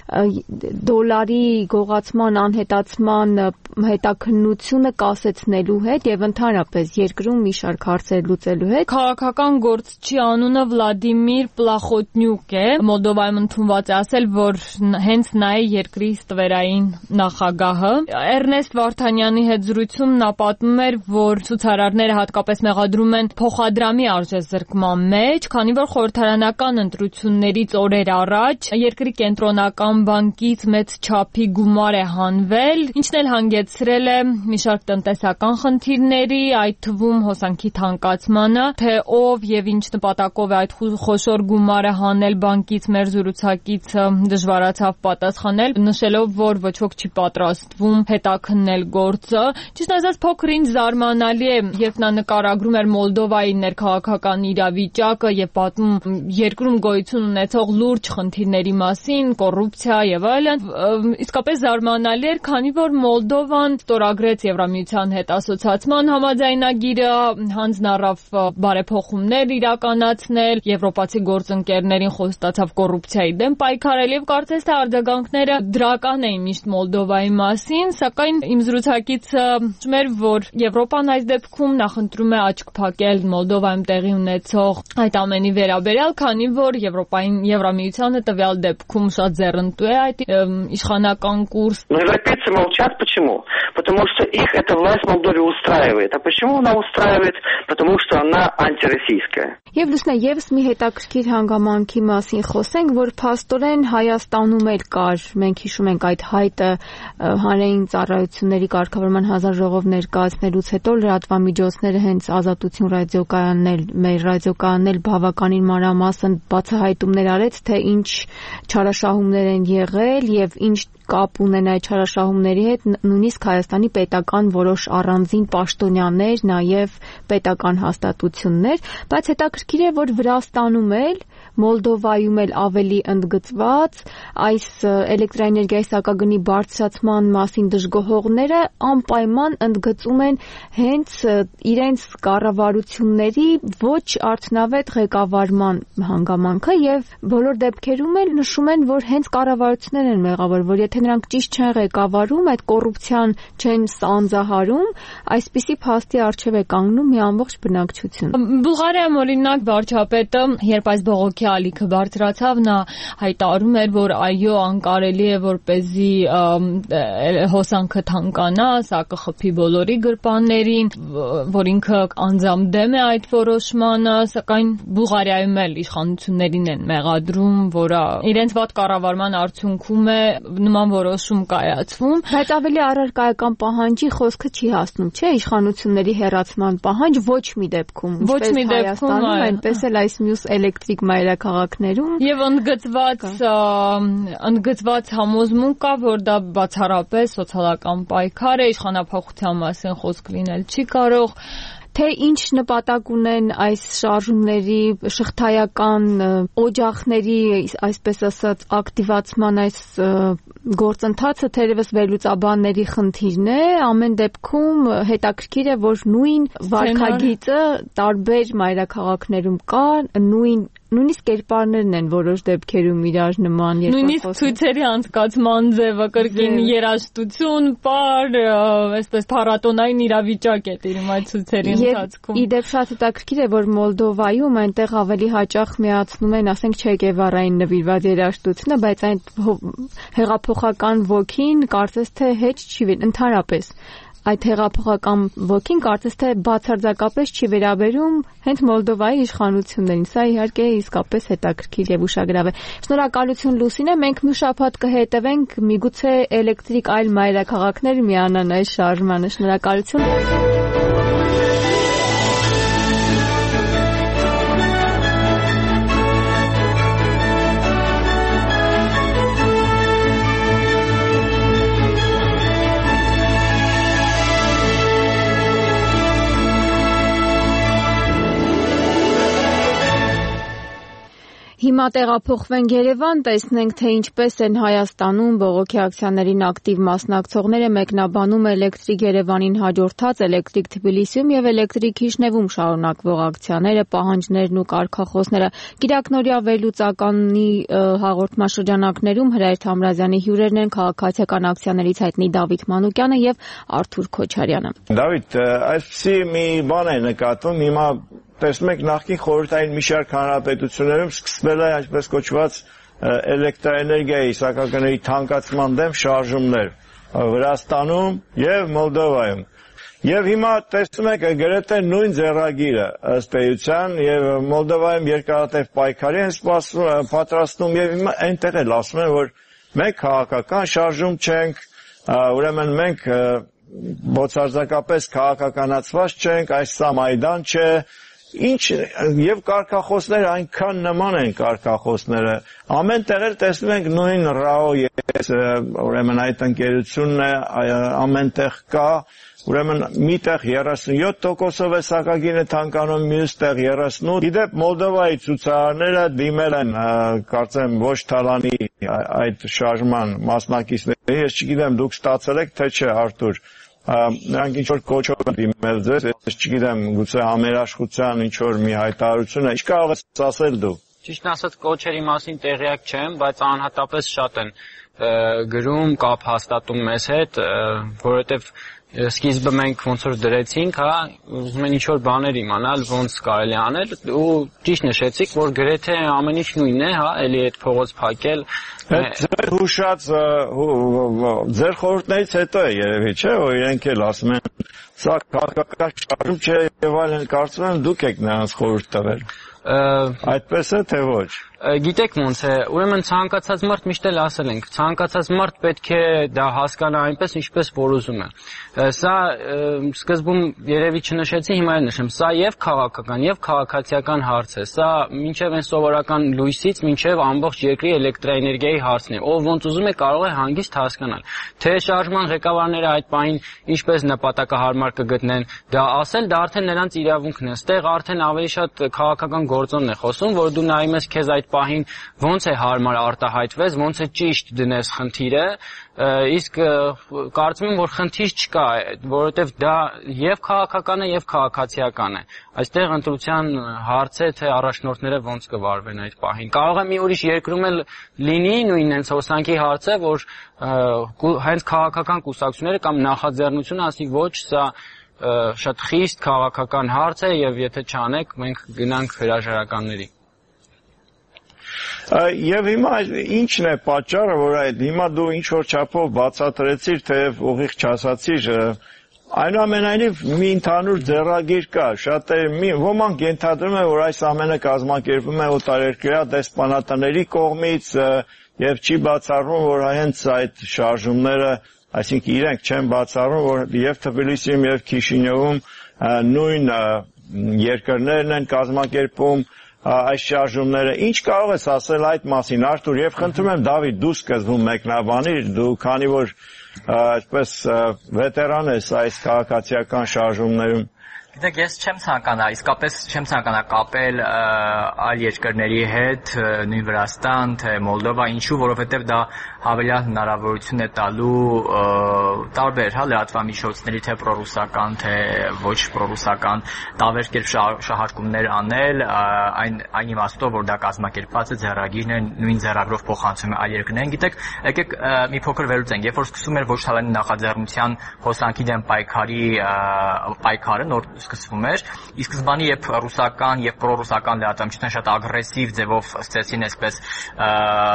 A: դոլարի գողացման անհետացման հետաքննությունը կասեցնելու հետ եւ ընդհանրապես երկրում մի շարք հարցեր լուծելու հետ։
I: Քաղաքական գործչի անունը Վլադիմիր Պլախոտնյուկ է, Մոլդովայում ընդունված է ասել, որ հենց նա է երկրի ստվերային նախագահը։ Էրնեստ Վարդանյանի հետ զրույցում նա պատմում էր, որ ցուցարարները հատկապես մեղադրում են փոխադրամի արժեզրկման մեջ, քանի որ խորհրդարանական ընտրություններից օրեր առաջ երկրի կենտրոնական բանկից մեծ չափի գումար է հանվել, ինչն էլ հանգեցրել է մի շարք տնտեսական խնդիրների, այդ թվում հոսանքի թանկացմանը, թե ով եւ ինչ նպատակով է այդ խոշոր գումարը հանել բանկից մեր զրուցակիցը դժվարացավ պատասխանել, նշելով, որ ոչ ոք չի պատրաստվում հետաքննել գործը։ Ճիշտ ասած, փոքր ինչ զարմանալի է, երբ նա նկարագրում էր Մոլդովայի ներքաղաքական իրավիճակը եւ պատմում երկրում գոյություն ունեցող լուրջ խնդիրների մասին, կոռուպցիա եւ այլն, իսկապես զարմանալի էր, քանի որ Մոլդովան ստորագրեց Եվրամիության հետ ասոցիացիան համաձայնագիրը, հանձն առավ բարեփոխումներ իրականացնել, եվրոպացի գործընկերներին խոստացավ կոռուպցիայի դեմ պայքարել եւ կարծես թե արձագանքները դրական էին միշտ Մոլդովայի մասին, սակայն իմ զրուցակիցը ասում էր, որ Եվրոպան այս դեպքում նախընտրում է աչք փակել Մոլդովայում տեղի ունեցող այդ ամենի վերաբերյալ, քանի որ Եվրոպային Եվրամիությանը տվյալ դեպքում շատ ձեռնտու է այդ իշխանական կուրս։
J: Европейцы молчат почему? Потому что их эта власть в Молдове устраивает. А почему она устраивает? Потому что она антироссийская.
A: Եվ լուսնա եւս մի հետաքրքիր հանգամանքի մասին խոսենք, որ փաստորեն Հայաստանում էլ կար, մենք հիշում ենք այդ հայտը հանրային ծառայությունների կարգավորման հազար ժողով ներկայացնելուց հետո լրատվամիջոցները հենց Ազատություն ռադիոկայանն էլ, մեր ռադիոկայանն էլ բավականին մանրամասն բացահայտումներ արեց, թե ինչ չարաշահումներ են եղել եւ ինչ կապ ունեն այդ չարաշահումների հետ նույնիսկ Հայաստանի պետական որոշ առանձին պաշտոնյաներ, նաև պետական հաստատություններ, բայց հետաքրքիր է, որ Վրաստանում էլ, Մոլդովայում էլ ավելի ընդգծված այս էլեկտրաէներգիայի սակագնի բարձրացման մասին դժգոհողները անպայման ընդգծում են հենց իրենց կառավարությունների ոչ արդյունավետ ղեկավարման հանգամանքը եւ բոլոր դեպքերում էլ նշում են, որ հենց կառավարություններն են մեղավոր, որ եթե նրանք ճիշտ չեն ղեկավարում, այդ կոռուպցիան չեն սանձահարում, այսպիսի փաստի առջև է կանգնում մի ամբողջ բնակչություն։
I: Բուլղարիայում օրինակ վարչապետը, երբ այս բողոքի ալիքը բարձրացավ, նա հայտարարում էր, որ այո, անկարելի է, որպեսզի հոսանքը թանկանա, սա կխփի բոլորի գրպաններին, որ ինքը անձամբ դեմ է այդ որոշմանը, սակայն Բուլղարիայում էլ իշխանություններին են մեղադրում, որ իրենց վատ կառավարման արդյունքում է նման որոշում կայացվում,
A: բայց ավելի առարկայական պահանջի խոսքը չի հասնում, չէ՞, իշխանությունների հեռացման պահանջ ոչ մի դեպքում,
I: ոչ մի դեպքում,
A: այնպես էլ այս մյուս էլեկտրիկ մայրաքաղաքներում
I: եւ ընդգծված ընդգծված համոզմունք կա, որ դա բացառապես սոցիալական պայքար է, իշխանափոխության մասին խոսք լինել չի կարող,
A: թե ինչ նպատակ ունեն այս շարժումների շղթայական օջախների, այսպես ասած, ակտիվացման այս գործընթացը թերևս վերլուծաբանների խնդիրն է, ամեն դեպքում հետաքրքիր է, որ նույն վարքագիծը տարբեր մայրաքաղաքներում կա, նույն նույնիսկ կերպարներն են որոշ դեպքերում իրար նման,
I: նույնիսկ ցույցերի անցկացման ձևը կրկին երաժշտություն, պար, այսպես փառատոնային իրավիճակ է տիրում այդ ցույցերի ընթացքում։
A: Ի դեպ շատ հետաքրքիր է, որ Մոլդովայում այնտեղ ավելի հաճախ միացնում են, ասենք, Չե Գևարային նվիրված երաժշտությունը, բայց այն հեղափոխական ոգին կարծես թե հեչ չի վեր, ընդհանրապես այդ հեղափոխական ոգին կարծես թե բացարձակապես չի վերաբերում հենց Մոլդովայի իշխանություններին։ Սա իհարկե իսկապես հետաքրքիր եւ ուշագրավ է։ Շնորհակալություն Լուսինե, մենք մի շաբաթ կհետևենք, միգուցե էլեկտրիկ այլ մայրաքաղաքներ միանան այս շարժմանը։ Շնորհակալություն։ Հիմա տեղափոխվենք Երևան, տեսնենք, թե ինչպես են Հայաստանում բողոքի ակցիաներին ակտիվ մասնակցողները մեկնաբանում էլեկտրիկ Երևանին հաջորդած էլեկտրիկ Թբիլիսիում եւ էլեկտրիկ Քիշնևում շարունակվող ակցիաները, պահանջներն ու կարգախոսները։ Կիրակնօրյա վերլուծականի հաղորդման շրջանակներում Հրայր Թամրազյանի հյուրերն են քաղաքացիական ակցիաներից հայտնի Դավիթ Մանուկյանը եւ Արթուր Քոչարյանը։
K: Դավիթ, այսպեսի մի բան է նկատվում, հիմա տեսնում եք նախկին խորհրդային մի շարք հանրապետություններում սկսվել է այսպես կոչված էլեկտրաէներգիայի սակագների թանկացման դեմ շարժումներ Վրաստանում եւ Մոլդովայում։ Եւ հիմա տեսնում եք գրեթե նույն ձեռագիրը ըստ էության եւ Մոլդովայում երկարատև պայքարի են պատրաստում եւ հիմա այնտեղ էլ ասում են, որ մենք քաղաքական շարժում չենք, ուրեմն մենք բոցարձակապես քաղաքականացված չենք, այս սա Մայդան չէ։ Ինչ եւ կարգախոսները այնքան նման են կարգախոսները, ամեն տեղ էլ տեսնում ենք նույն ՌԱՕ, ուրեմն այդ ընկերությունն է, ամեն տեղ կա, ուրեմն միտեղ երեսունյոթ տոկոսով է սակագինը թանկանում, մյուս տեղ երեսունութ։ Իդեպ Մոլդովայի ցուցարարները դիմել են, կարծեմ ոչ Թալանի այդ շարժման մասնակիցների, ես չգիտեմ դուք ստացել եք թե չէ Արթուր։ Նրանք ինչ-որ կոչով են դիմել ձեզ, ես չգիտեմ, գուցե համերաշխության ինչ-որ մի հայտարարություն է, ինչ կարող ես ասել դու։
L: Ճիշտն ասած կոչերի մասին տեղյակ չեմ, բայց անհատապես շատ են գրում, կապ հաստատում մեզ հետ, որովհետև սկիզբը մենք ոնց որ դրեցինք, հա, ուզում են ինչ-որ բաներ իմանալ, ոնց կարելի անել, ու ճիշտ նշեցիք, որ գրեթե ամեն ինչ նույնն է, հա, էլի այդ փողոց փակել։
K: Ձեր հուշած ձեր խորհուրդներից հետո է երևի, չէ, որ իրենք էլ ասում են, սա քաղաքական շարժում չէ եւ այլն, կարծում եմ դուք եք նրանց խորհուրդ տվել։ Այդպես է թե ոչ։
L: Գիտեք ոնց է, ուրեմն ցանկացած մարդ միշտ էլ ասել ենք, ցանկացած մարդ պետք է դա հասկանա այնպես, ինչպես որ ուզում է։ Սա սկզբում երևի չնշեցի, հիմա էլ նշեմ, սա եւ քաղաքական, եւ քաղաքացիական հարց է։ Սա մինչեւ այն սովորական լույսից, մինչեւ ամբողջ երկրի էլեկտրաէներգիայի հարցն է։ Ով ոնց ուզում է կարող է հանգիստ հասկանալ։ Թե շարժման ղեկավարները այդ պահին ինչպես նպատակահարմար կգտնեն, դա ասել, դա արդեն նրանց իրավունքն է։ Այստեղ արդեն ավելի շատ քաղաքական գործոնն է խոսում, որ դու նայում ես քեզ այդ պահին ոնց է հարմար արտահայտվես, ոնց է ճիշտ դնես խնդիրը, իսկ կարծում եմ, որ խնդիր չկա, որովհետև դա եւ քաղաքական է եւ քաղաքացիական է։ Այստեղ ընտրության հարց է, թե առաջնորդները ոնց կվարվեն այդ պահին։ Կարող է մի ուրիշ երկրում էլ լինի նույն հենց հոսանքի հարցը, որ հենց քաղաքական կուսակցությունները կամ նախաձեռնությունը ասի ոչ, սա շատ խիստ քաղաքական հարց է եւ եթե չանեք, մենք գնանք հրաժարականների։
K: Եվ հիմա ինչն է պատճառը, որ այդ հիմա դու ինչ-որ չափով բացատրեցիր, թեև ուղիղ չասացիր, այնուամենայնիվ մի ընդհանուր ձեռագիր կա, շատերը ոմանք ենթադրում են, որ այս ամենը կազմակերպվում է օտարերկրյա դեսպանատների կողմից եւ չի բացառվում, որ հենց այդ շարժումները, այսինքն իրենք չեն բացառում, որ եւ Թբիլիսիում եւ Քիշինևում նույն երկրներն են կազմակերպում այս շարժումները։ Ինչ կարող ես ասել այդ մասին, Արթուր, եւ խնդրում եմ Դավիթ, դու սկզբում մեկնաբանիր, դու քանի որ այսպես վետերան ես այս քաղաքացիական շարժումներում։
M: Գիտեք, ես չեմ ցանկանա, իսկապես չեմ ցանկանա կապել այլ երկրների հետ, նույն Վրաստան, թե Մոլդովա, ինչու, որովհետև դա հավելյալ հնարավորություն է տալու տարբեր, հա, լրատվամիջոցների, թե պրոռուսական, թե ոչ պրոռուսական, տարբեր կերպ շահարկումներ անել, այն այն իմաստով, որ դա կազմակերպված է ձեռագիրն է, նույն ձեռագրով փոխանցում է այլ երկրներին։ Գիտեք, եկեք մի փոքր վերլուծենք, երբ որ սկսում էր ոչ Թալանի նախաձեռնության հոսանքի դեմ պայքարի պայքարը նոր սկսվում էր, ի սկզբանե երբ ռուսական եւ պրոռուսական լրատվամիջոցները շատ ագրեսիվ ձևով ստեցին այսպես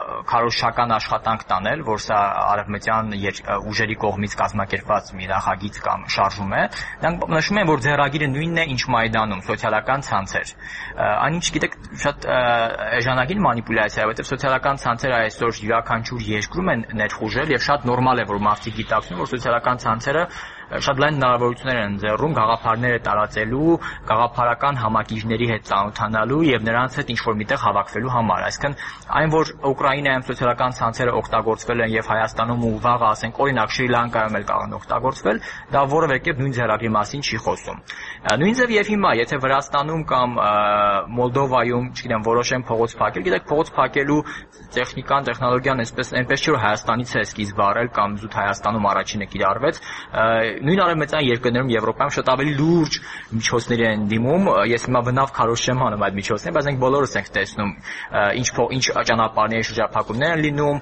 M: քարոզչական աշխատանք տանել, որ սա արևմտյան ուժերի կողմից կազմակերպված մի նախագիծ կամ շարժում է, նրանք նշում են, որ ձեռագիրը նույնն է, ինչ Մայդանում, սոցիալական ցանցեր։ Այնինչ գիտեք, շատ էժանագին մանիպուլյացիա է, որովհետև սոցիալական ցանցերը այսօր յուրաքանչյուր երկրում են ներխուժել եւ շատ նորմալ է, որ մարդիկ գիտակցούν, որ սոցիալական ցանցերը շատ լայն հնարավորություններ են ընձեռում գաղափարները տարածելու, գաղափարական համակիրների հետ ծանոթանալու եւ նրանց հետ ինչ-որ միտեղ հավաքվելու համար։ Այսինքն այն, որ Ուկրաինայում սոցիալական ցանցերը օգտագործվել են եւ Հայաստանում ու վաղը, ասենք, օրինակ Շրի Լանկայում էլ կարող են օգտագործվել, դա որևէ կերպ նույն ձեռագրի մասին չի խոսում։ Նույն ձև եւ հիմա, եթե Վրաստանում կամ Մոլդովայում, չգիտեմ, որոշ են փողոց փակել, գիտեք, փողոց փակելու տեխնիկան, տեխնոլոգիան այսպես այնպես չէ, որ Հայաստանից է սկիզբ առել կամ զուտ Հայաստանում առաջինը կիրառվեց։ Նույն արևմտյան երկրներում Եվրոպայում շատ ավելի լուրջ միջոցներ են դիմում։ Ես հիմա բնավ քարոզ չեմ հանում այդ միջոցներին, բայց մենք բոլորս ենք տեսնում ինչ ինչ ճանապարհների շրջափակումներ են լինում,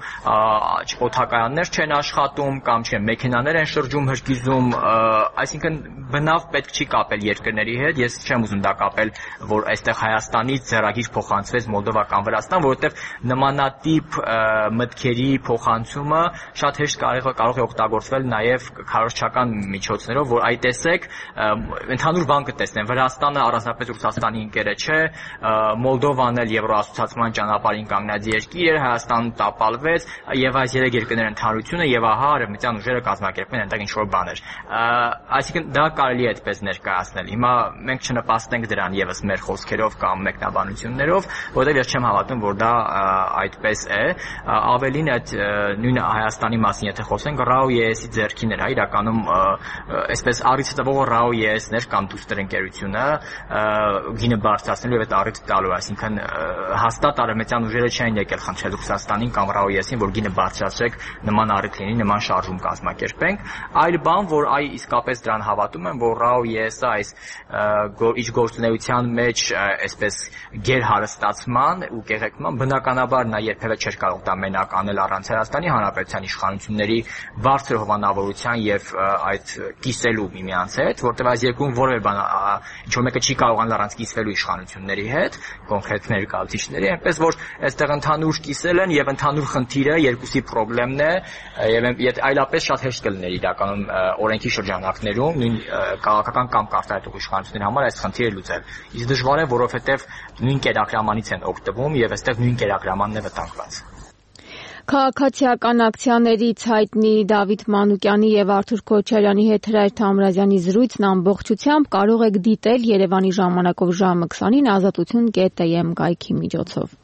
M: օդակայաններ չեն աշխատում կամ չէ մեքենաներ են շրջում հրկիզում, այսինքն բնավ պետք չի կապել երկրների հետ։ Ես չեմ ուզում դա կապել, որ այստեղ Հայաստանից ձեռագիր փոխանցվեց Մոլդովա կամ Վրաստան, որովհետև նմանատիպ մտքերի փոխանցումը շատ հեշտ կարող է օգտագործվել նաև քարոզչական միջոցներով, որ այ տեսեք, ընդհանուր բան կտեսնեն, Վրաստանը առանձնապես Ռուսաստանի ընկերը չէ, Մոլդովան էլ Եվրոասոցիացիան ճանապարհին կանգնած երկիր էր, Հայաստանը տապալվեց եւ այս երեք երկրների ընդհանրությունը եւ ահա արևմտյան ուժերը կազմակերպեն այնտեղ ինչ-որ բաներ։ Այսինքն դա կարելի է այդպես ներկայացնել։ Հիմա մենք չնպաստենք դրան եւս մեր խոսքերով կամ մեկնաբանություններով, որովհետեւ ես չեմ հավատում, որ դա այդպես է։ Ավելին այդ նույն Հայաստանի մասին եթե խոսենք, ՌԱՕ-ԵՍ-ի ձեռքին էր, հա, իրականում այսպես առիթ տվող ՌԱՕ-ԵՍ-ներ կամ դուստր ընկերությունը գինը բարձրացնելու եւ այդ առիթը տալու, այսինքն հաստատ արևմտյան ուժերը չեն եկել խնդրել Ռուսաստանին կամ ՌԱՕ-ԵՍ-ին, որ գինը բարձրացրեք, նման առիթ լինի, նման շարժում կազմակերպենք։ Այլ բան, որ այ իսկապես դրան հավատում եմ, որ ՌԱՕ-ԵՍ-ը այս իր գործունեության մեջ այսպես գերհարստացման ու կեղեքման բնականաբար նա երբևէ չէր կարող դա մենակ անել առանց Հայաստանի Հանրապետության իշխանությունների բարձր հովանավորության եւ այդ կիսելու միմյանց հետ, որտեղ այս երկրում որևէ բան ինչ որ մեկը չի կարողանալ առանց կիսվելու իշխանությունների հետ, կոնկրետ ներկայացուցիչների, այնպես որ այստեղ ընդհանուր կիսել են եւ ընդհանուր խնդիրը երկուսի խնդիրն է եւ այլապես շատ հեշտ կլիներ իրականում օրենքի շրջանակներում նույն քաղաքական կամ կարտահայտող իշխանությունների համար այս խնդիրը լուծել։ Իսկ դժվար է, որովհետեւ նույն կերակրամանից են օգտվում եւ այստեղ նույն կերակրամանն է վտանգված։
A: Քաղաքացիական ակցիաներից հայտնի Դավիթ Մանուկյանի եւ Արթուր Քոչարյանի հետ Հրայր Թամրազյանի զրույցն ամբողջությամբ կարող եք դիտել Երևանի ժամանակով ժամը քսանին ազատություն կետ am կայքի միջոցով։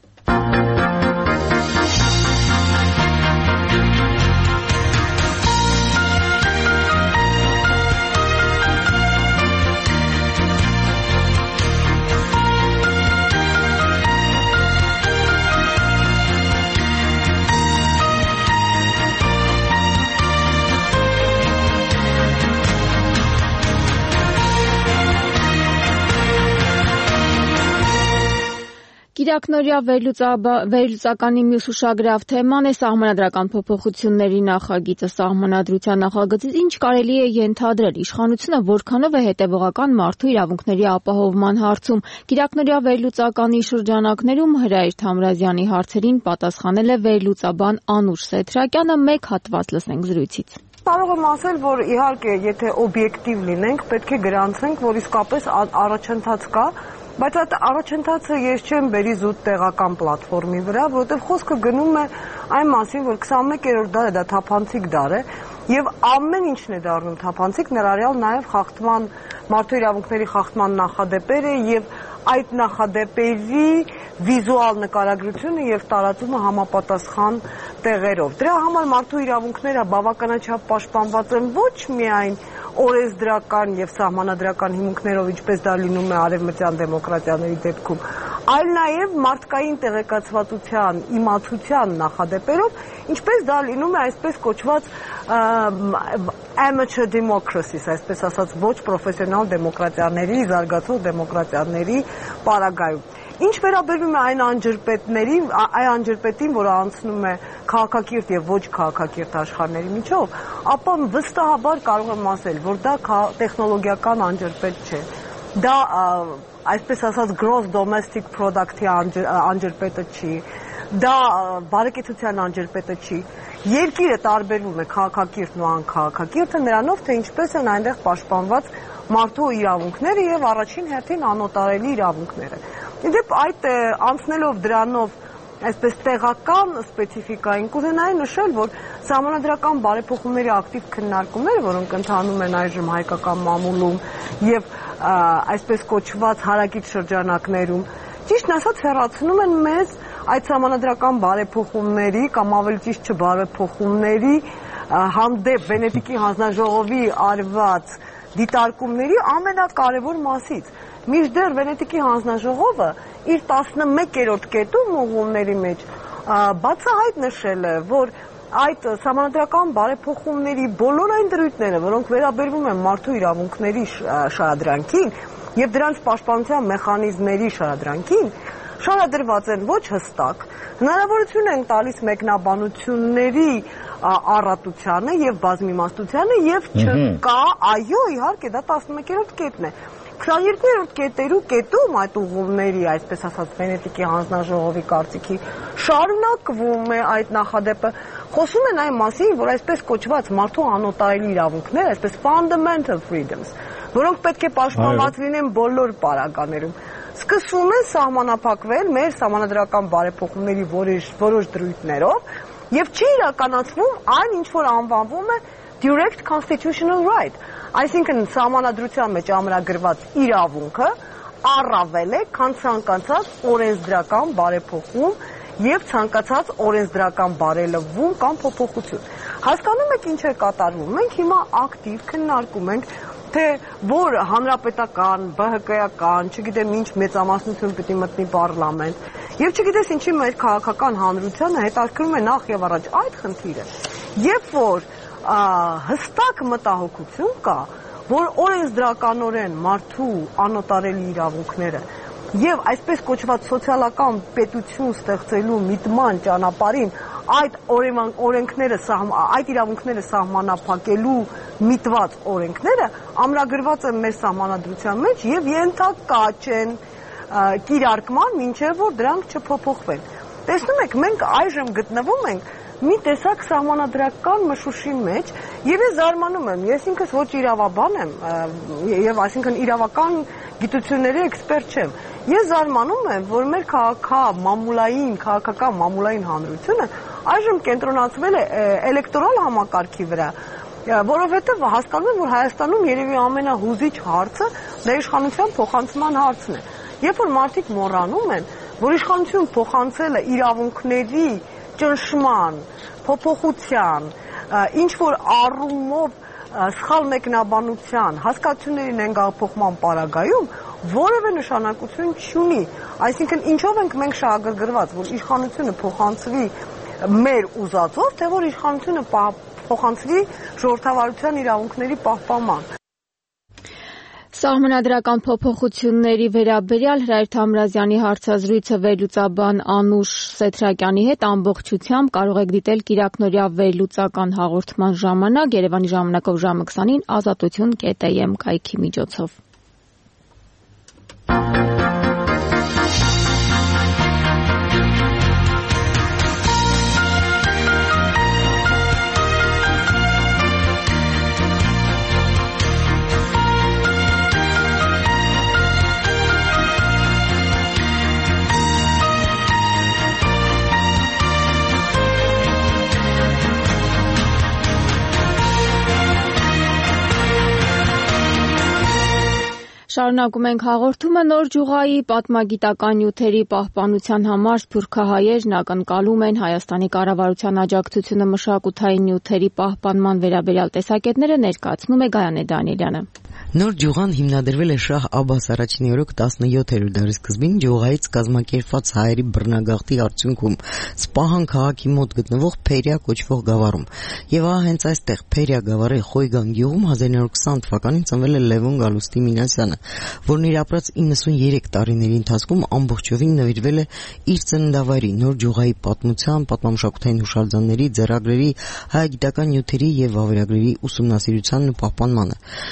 A: Կիրակնօրյա վերլուծականի մյուս ուշագրավ թեման է սահմանադրական փոփոխությունների նախագիծը։ Սահմանադրության նախագծից ինչ կարելի է ենթադրել, իշխանությունը որքանով է հետևողական մարդու իրավունքների ապահովման հարցում։ Կիրակնօրյա վերլուծականի շրջանակներում Հրայր Թամրազյանի հարցերին պատասխանել է վերլուծաբան Անուշ Սեթրակյանը, մեկ հատված լսենք զրույցից։
N: Կարող եմ ասել, որ իհարկե, եթե օբյեկտիվ լինենք, պետք է գրանցենք, որ իսկապես առաջընթաց կա, բայց այդ առաջընթացը ես չեմ բերի զուտ տեղական պլատֆորմի վրա, որովհետև խոսքը գնում է այն մասին, որ քսանմեկերորդ դարը դա թափանցիկ դար է եւ ամեն ինչն է դառնում թափանցիկ, ներառյալ նաեւ խախտման, մարդու իրավունքների խախտման նախադեպերը եւ այդ նախադեպերի վիզուալ նկարագրությունը եւ տարածումը համապատասխան տեղերով։ Դրա համար մարդու իրավունքները բավականաչափ պաշտպանված են ոչ միայն օրենսդրական եւ սահմանադրական հիմունքներով, ինչպես դա լինում է արևմտյան դեմոկրատիաների դեպքում, այլ նաեւ մարդկային տեղեկացվածության, իմացության նախադեպերով, ինչպես դա լինում է այսպես կոչված amateur democracies, այսպես ասած ոչ պրոֆեսիոնալ դեմոկրատիաների, զարգացող դեմոկրատիաների պարագայում։ Ինչ վերաբերում է այն անջրպետների, այն անջրպետին, որը անցնում է քաղաքակիրթ եւ ոչ քաղաքակիրթ աշխարհների միջով, ապա վստահաբար կարող եմ ասել, որ դա տեխնոլոգիական անջրպետ չէ։ Դա այսպես ասած gross domestic product-ի անջրպետը չի։ դա բարեկեցության անջրպետը չի։ Երկիրը տարբերվում է քաղաքակիրթն ու անքաղաքակիրթը նրանով, թե ինչպես են այնտեղ պաշտպանված մարդու իրավունքները եւ առաջին հերթին անօտարելի իրավունքները։ Իդեպ այդ անցնելով դրանով այսպես տեղական սպეციფიკային կուզենայի նշել, որ սահմանադրական բարեփոխումների ակտիվ քննարկումները, որոնք ընթանում են այժմ հայկական մամուլում եւ այսպես կոչված հարակից շրջանակներում, ճիշտն ասած հեռացնում են մեզ այդ սահմանադրական բարեփոխումների կամ ավելի ճիշտ չբարեփոխումների հանդեպ Վենետիկի հանձնաժողովի արված դիտարկումների ամենակարևոր մասից։ Մինչդեռ Վենետիկի հանձնաժողովը իր տասնմեկերորդ կետում ուղղումների մեջ բացահայտ նշել է, որ այդ սահմանադրական բարեփոխումների բոլոր այն դրույթները, որոնք վերաբերվում են մարդու իրավունքների շարադրանքին եւ դրանց պաշտպանության մեխանիզմների շարադրանքին, շարադրված են ոչ հստակ, հնարավորություն են տալիս մեկնաբանությունների առատությանը եւ բազմիմաստությանը եւ չկա, այո, իհարկե, դա տասնմեկերորդ կետն է։ քսաներկուերորդ կետերու կետում այդ ուղղումների, այսպես ասած, Վենետիկի հանձնաժողովի կարծիքի շարունակվում է այդ նախադեպը, խոսում են այն մասին, որ այսպես կոչված մարդու անօտարելի իրավունքներ, այսպես fundamental freedoms, որոնք պետք է պաշտպանված լինեն բոլոր պարագաներում, սկսվում են սահմանափակվել մեր սահմանադրական բարեփոխումների որոշ դրույթներով եւ չի իրականացվում այն, ինչ որ անվանվում է direct constitutional right, այսինքն սահմանադրության մեջ ամրագրված իրավունքը առավել է, քան ցանկացած օրենսդրական բարեփոխում եւ ցանկացած օրենսդրական բարելավում կամ փոփոխություն։ Հասկանում եք ինչ է կատարվում։ Մենք հիմա ակտիվ քննարկում ենք, թե որ հանրապետական, ԲՀԿ-ական, չգիտեմ ինչ մեծամասնություն պիտի մտնի պարլամենտ, եւ չգիտես ինչի մեր քաղաքական հանրությանը հետաքրքրում է նախ եւ առաջ այդ խնդիրը։ Երբ որ հստակ մտահոգություն կա, որ օրենսդրականորեն մարդու անօտարելի իրավունքները եւ այսպես կոչված սոցիալական պետություն ստեղծելու միտման ճանապարհին այդ օրենքները, այդ իրավունքները սահմանափակելու միտված օրենքները ամրագրված են մեր սահմանադրության մեջ եւ ենթակա չեն կիրարկման, մինչեւ որ դրանք չփոփոխվեն։ Տեսնում եք, մենք այժմ գտնվում ենք մի տեսակ սահմանադրական մշուշի մեջ եւ ես զարմանում եմ, ես ինքս ոչ իրավաբան եմ եւ այսինքն իրավական գիտությունների էքսպերտ չեմ։ Ես զարմանում եմ, որ մեր քաղաքամամուլային, քաղաքական մամուլային հանրությունը այժմ կենտրոնացվել է էլեկտորալ համակարգի վրա, որովհետեւ հասկանում եմ, որ Հայաստանում երևի ամենահուզիչ հարցը դա իշխանության փոխանցման հարցն է։ Երբ որ մարդիկ մոռանում են, որ իշխանություն փոխանցելը իրավունքների ճնշման, փոփոխության, ինչ որ առումով սխալ մեկնաբանության, հասկացությունների նենգափոխման պարագայում որևէ նշանակություն չունի։ Այսինքն ինչով ենք մենք շահագրգռված, որ իշխանությունը փոխանցվի մեր ուզածով, թե որ իշխանությունը փոխանցվի ժողովրդավարության իրավունքների պահպանման։
A: Սահմանադրական փոփոխությունների վերաբերյալ Հրայր Թամրազյանի հարցազրույցը վերլուծաբան Անուշ Սեթրակյանի հետ ամբողջությամբ կարող եք դիտել կիրակնօրյա վերլուծական հաղորդման ժամանակ Երևանի ժամանակով ժամը քսանին ազատություն կետ է եմ կայքի միջոցով։ Շարունակում ենք հաղորդումը նոր ջուղայի պատմագիտական նյութերի պահպանության համար սփյուռքահայերն ակնկալում են Հայաստանի կառավարության աջակցությունը մշակութային նյութերի պահպանման վերաբերյալ տեսակետները ներկայացնում է Գայանե Դանիելյանը։
O: Նոր ջուղան հիմնադրվել է Շահ Աբբաս առաջինի օրոք տասնյոթերորդ դարի սկզբին ջուղայից կազմակերպված հայերի բռնագաղթի արդյունքում Սպահան քաղաքի մոտ գտնվող Փերիա կոչվող գավառում։ Եվ ահա հենց այստեղ Փերիա գավառի Խոյգան գյուղում հազար իննյակ կսան թվականին ծնվել է Լևոն Գալուստի Մինասյանը, որն իր ապրած իննսուներեք տարիների ընթացքում ամբողջովին նվիրվել է իր ծննդավայրի նոր ջուղայի պատմության, պատմամշակութային հուշարձանների, ձեռագրերի, հայագիտական նյութերի եւ վավերագրերի ուսումնասիրությանն ու պահպանմանը։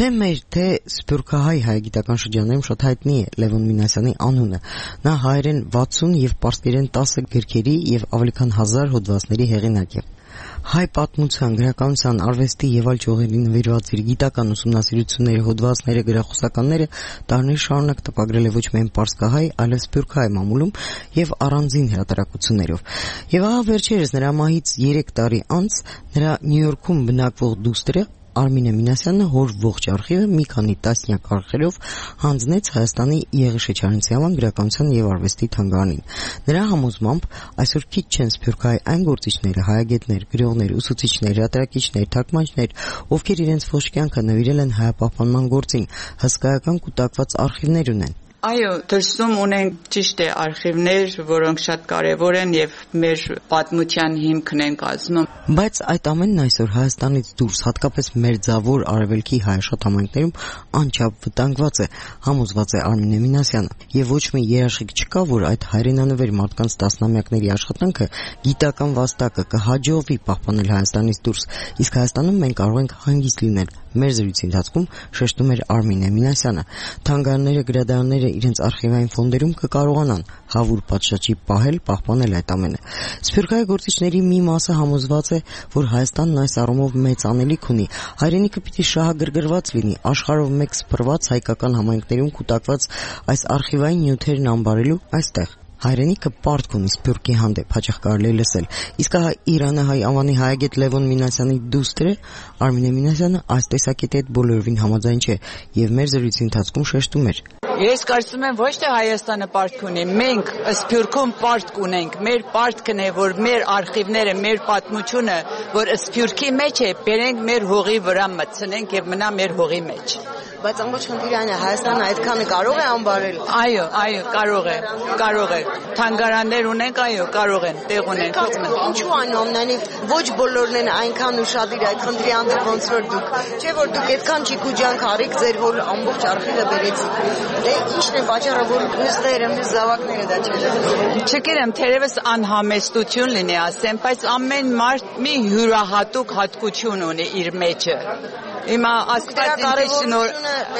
O: Թե մեր, թե սփյուռքահայ հայագիտական շրջաններում շատ հայտնի է Լևոն Մինասյանի անունը։ Նա հայերեն վաթսուն եւ պարսկերեն տասը գրքերի եւ ավելի քան հազար հոդվածների հեղինակ է։ Հայ պատմության, գրականության, արվեստի եւ այլ ճյուղերի նվիրված իր գիտական ուսումնասիրությունների, հոդվածները, գրախոսականները տարիներ շարունակ տպագրել է ոչ միայն պարսկահայ, այլև սփյուռքահայ մամուլում եւ առանձին հրատարակություններով։ Եվ ահա վերջերս նրա մահից երեք տարի անց նրա Նյու Յորքում բնակվող դուստրը Արմինե Մինասյանը հոր ողջ արխիվը մի քանի տասնյակ արխերով հանձնեց Հայաստանի Եղիշե Չարենցյան գրականության եւ արվեստի թանգարանին։ Նրա համոզմամբ այսօր քիչ չեն սփյուռքահայ այն գործիչները, հայագետներ, գրողներ, ուսուցիչներ, հրատարակիչներ, թարգմանիչներ, ովքեր իրենց ողջ կյանքը նվիրել են հայապահպանման գործին, հսկայական կուտակված արխիվներ ունեն։
P: Այո, դրսում ունենք ճիշտ է արխիվներ, որոնք շատ կարևոր են եւ մեր պատմության հիմքն են կազմում։
O: Բայց այդ ամենն այսօր Հայաստանից դուրս, հատկապես մերձավոր արևելքի հայաշատ համայնքներում անչափ վտանգված է, համոզված է Արմինե Մինասյանը։ Եվ ոչ մի երաշխիք չկա, որ այդ հայրենանվեր մարդկանց տասնամյակների աշխատանքը գիտական վաստակը կհաջողվի պահպանել Հայաստանից դուրս, իսկ Հայաստանում մենք կարող ենք հանգիստ լինել։ Մեր զրույցի ընթացքում շեշտում էր Արմինե Մինասյանը։ Թանգարանները, գրադարանները իրենց արխիվային ֆոնդերում կկարողանան հավուր պատշաճի պահել, պահպանել այդ ամենը։ Սփյուռքահայ գործիչների մի մասը համոզված է, որ Հայաստանն այս առումով մեծ անելիք ունի։ Հայրենիքը պիտի շահագրգռված լինի, աշխարհով մեկ սփռված հայկական համայնքներում կուտակված այս արխիվային նյութերն անբարելու այստեղ։ Հայրենիքը պարտք ունի սփյուռքի հանդեպ, հաճախ կարելի է լսել։ Իսկ ահա Իրանահայ անվանի հայագետ Լևոն Մինասյանի դուստրը Արմինե Մինասյանը այս տեսակետի հետ բոլորովին համաձայն չէ եւ մեր զրույցի ընթացքում շեշտում էր.
P: Ես կարծում եմ ոչ թե Հայաստանը պարտք ունի, մենք Սփյուռքում պարտք ունենք։ Մեր պարտքն է, որ մեր արխիվները, մեր պատմությունը, որ Սփյուռքի մեջ է, բերենք մեր հողի վրա մտցնենք եւ մնա մեր հողի մեջ։
Q: Բայց ամբողջ խնդիրը Հայաստանը այդքանը կարող է անբարել։
P: Այո, այո, կարող է, կարող է։ Թանգարաններ ունենք, այո, կարող են, տեղ ունենք։
Q: Ինչու այնուամենայնիվ ոչ բոլորն են այնքան ուշադիր այդ խնդրի հանդեպ ոնց որ դուք, չէ՞ որ դուք այդքան ճիգուջանք արիք ձեր հոր ամբողջ արխիվը բերեցիք։ Դե ի՞նչն է պատճառը, որ մյուսները, մյուս զավակները դա չեն։
P: Չգիտեմ, թերևս անհամեստություն լինի ասեմ, բայց ամեն մարդ մի յուրահատուկ հատկություն ունի իր մեջը։ Հիմա Աստված ինձ շնոր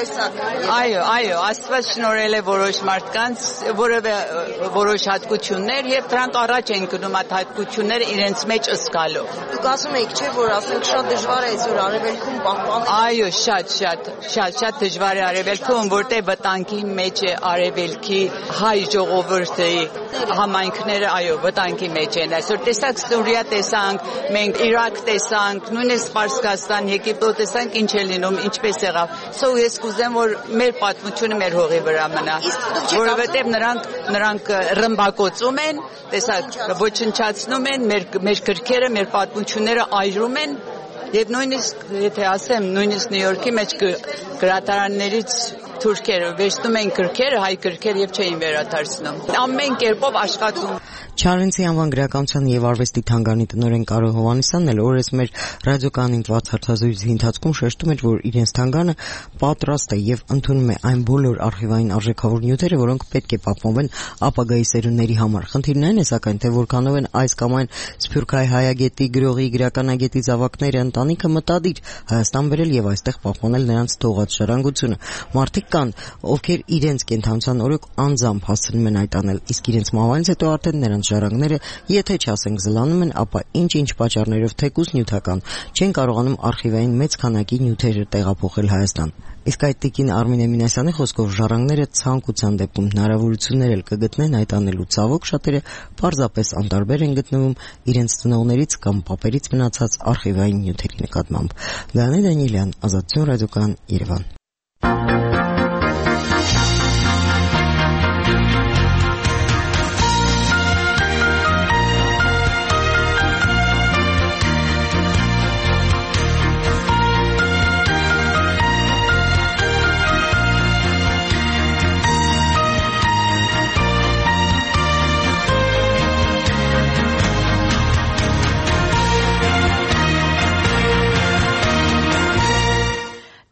P: Այո, այո, Աստված շնորհել է որոշ մարդկանց որևէ որոշ հատկություններ եւ դրանք առաջ են գնում այդ հատկությունները իրենց մեջ ըսկալով։
Q: Դուք ասում եք, չէ՞ որ ասենք շատ դժվար է այսօր արևելքում պահպանել։
P: Այո, շատ, շատ, շատ, շատ դժվար է արևելքում, որտեղ վտանգի մեջ է արևելքի հայ ժողովրդի համայնքները, այո, վտանգի մեջ են։ Այսօր տեսակ Սուրիա տեսանք, մենք Իրաք տեսանք, նույնիսկ Պարսկաստան, Եգիպտոս տեսանք, ինչ է լինում, ինչպես եղավ։ Սո ես կուզեմ, որ մեր պատմությունը մեր հողի վրա մնա, որովհետև նրանք նրանք ռմբակոծում են, տեսակ ոչնչացնում են մեր մեր գրքերը, մեր պատմությունները այրում են, եւ նույնիսկ եթե ասեմ, նույնիսկ Նյու Յորքի մեջ գրադարաններից թուրքերը վերցնում են գրքերը, հայ գրքեր եւ չէին վերադարձնում։ Ամեն կերպով աշխատում։
O: Չարենցի անվան գրականության եւ արվեստի թանգարանի տնօրեն Կարո Հովհաննիսյանն էլ օրես մեր ռադիոկայանին տված հարցազրույցի ընթացքում շեշտում էր, որ իրենց թանգարանը պատրաստ է եւ ընդունում է այն բոլոր արխիվային արժեքավոր նյութերը, որոնք պետք է պահպանվեն ապագայի սերունդների համար։ Խնդիրն այն է, սակայն, թե որքանով են այս կամ այն սփյուռքահայ հայագետի, գրողի, գրականագետի զավակները ընտանիքը մտադիր Հայաստան բերել եւ այստեղ պահպանել նրանց թողած ժառանգությունը։ Մարդիկ կան, ովքեր իրենց կենթանության օրոք անձամբ հասցնում են այդ անել, իսկ իրենց մահվանից հետո արդեն նրանց ժառանգները, եթե չասենք զլանում են, ապա ինչ-ինչ պատճառներով թեկուզ նյութական չեն կարողանում արխիվային մեծ քանակի նյութեր տեղափոխել Հայաստան։ Իսկ այդ տիկին Արմինե Մինասյանի խոսքով ժառանգները ցանկության դեպքում հնարավորություններ էլ կգտնեն այդ անելու, ցավոք շատերը պարզապես անտարբեր են գտնվում իրենց ծնողներից կամ պապերից մնացած արխիվային նյութերի նկատմամբ։ Գաներ Դանիելյան, Ազատություն ռադիոկայան, Երևան։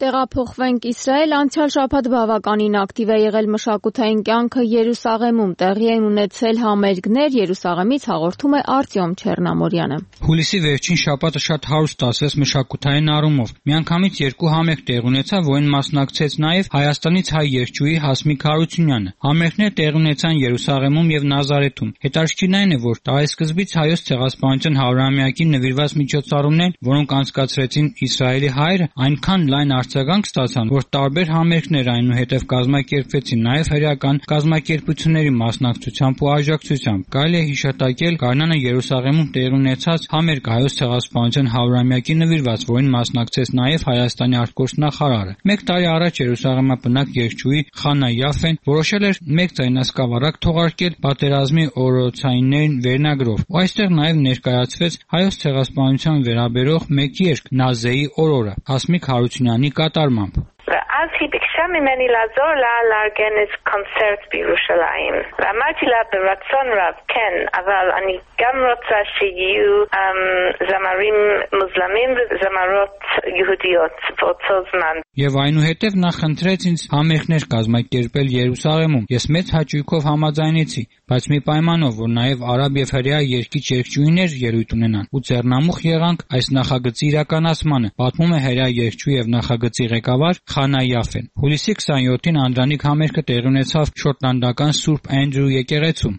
A: Տեղափոխվենք Իսրայել, անցյալ շաբաթ բավականին ակտիվ է եղել մշակութային կյանքը Երուսաղեմում, տեղի են ունեցել համերգներ, Երուսաղեմից հաղորդում է Արտյոմ Չեռնամորյանը։
R: Հուլիսի վերջին շաբաթը շատ հարուստ ասվեց մշակութային առումով։ Միանգամից երկու համերգ տեղ ունեցավ, որին մասնակցեց նաև Հայաստանից հայ երգչուհի Հասմիկ Հարությունյանը։ Համերգները տեղ ունեցան Երուսաղեմում եւ Նազարեթում։ Հետաքրքիրն այն է, որ տարեսկզբից հայոց ցեղասպանության հարյուրամյակին նվիրված միջոցառումներն, որոնք անցկացրեցին Իսրայելի հայերը, այնքան լայն արձագանք ստացան, որ տարբեր համերգներ այնուհետև կազմակերպվեցին նաև հրեական կազմակերպությունների մասնակցությամբ ու աջակցությամբ։ Կարելի է հիշատակել Գարնանը Երուսաղեմում տեղի ունեցած համերգ հայոց ցեղասպանության հարյուրամյակի նվիրված, որին մասնակցեց նաև Հայաստանի արտգործնախարարը։ Մեկ տարի առաջ Երուսաղեմաբնակ երգչուհի Խանա Յաֆեն որոշել էր մեկ ձայնասկավառակ թողարկել պատերազմի օրացայիններին վերնագրով, ու այստեղ նաև ներկայացվեց հայոց ցեղասպանության վերաբերող մեկ երգ Նազեի օրորը Հասմիկ Հարությունյանի կատարմամբ։
S: אז היא ביקשה ממני לעזור לה לארגן איזה קונצרט בירושלים. ואמרתי לה ברצון רב, כן, אבל אני גם רוצה שיהיו um, זמרים מוסלמים וזמרות יהודיות באותו זמן.
R: Եվ այնուհետև նա խնդրեց ինձ համերգներ կազմակերպել Երուսաղեմում։ Ես մեծ հաճույքով համաձայնեցի, բայց մի պայմանով, որ նաև արաբ եւ հրեա երգիչ երգչուհիներ ելույթ ունենան, ու ձեռնամուխ եղանք այս նախագծի իրականացմանը, պատմում է հրեա երգչուհի եւ նախագծի ղեկավար Խանա Յաֆեն։ Հուլիսի քսաներորդին Անդրանիկ համերգը տեղի ունեցավ շոտլանդական Սուրբ Էնդրյու եկեղեցում։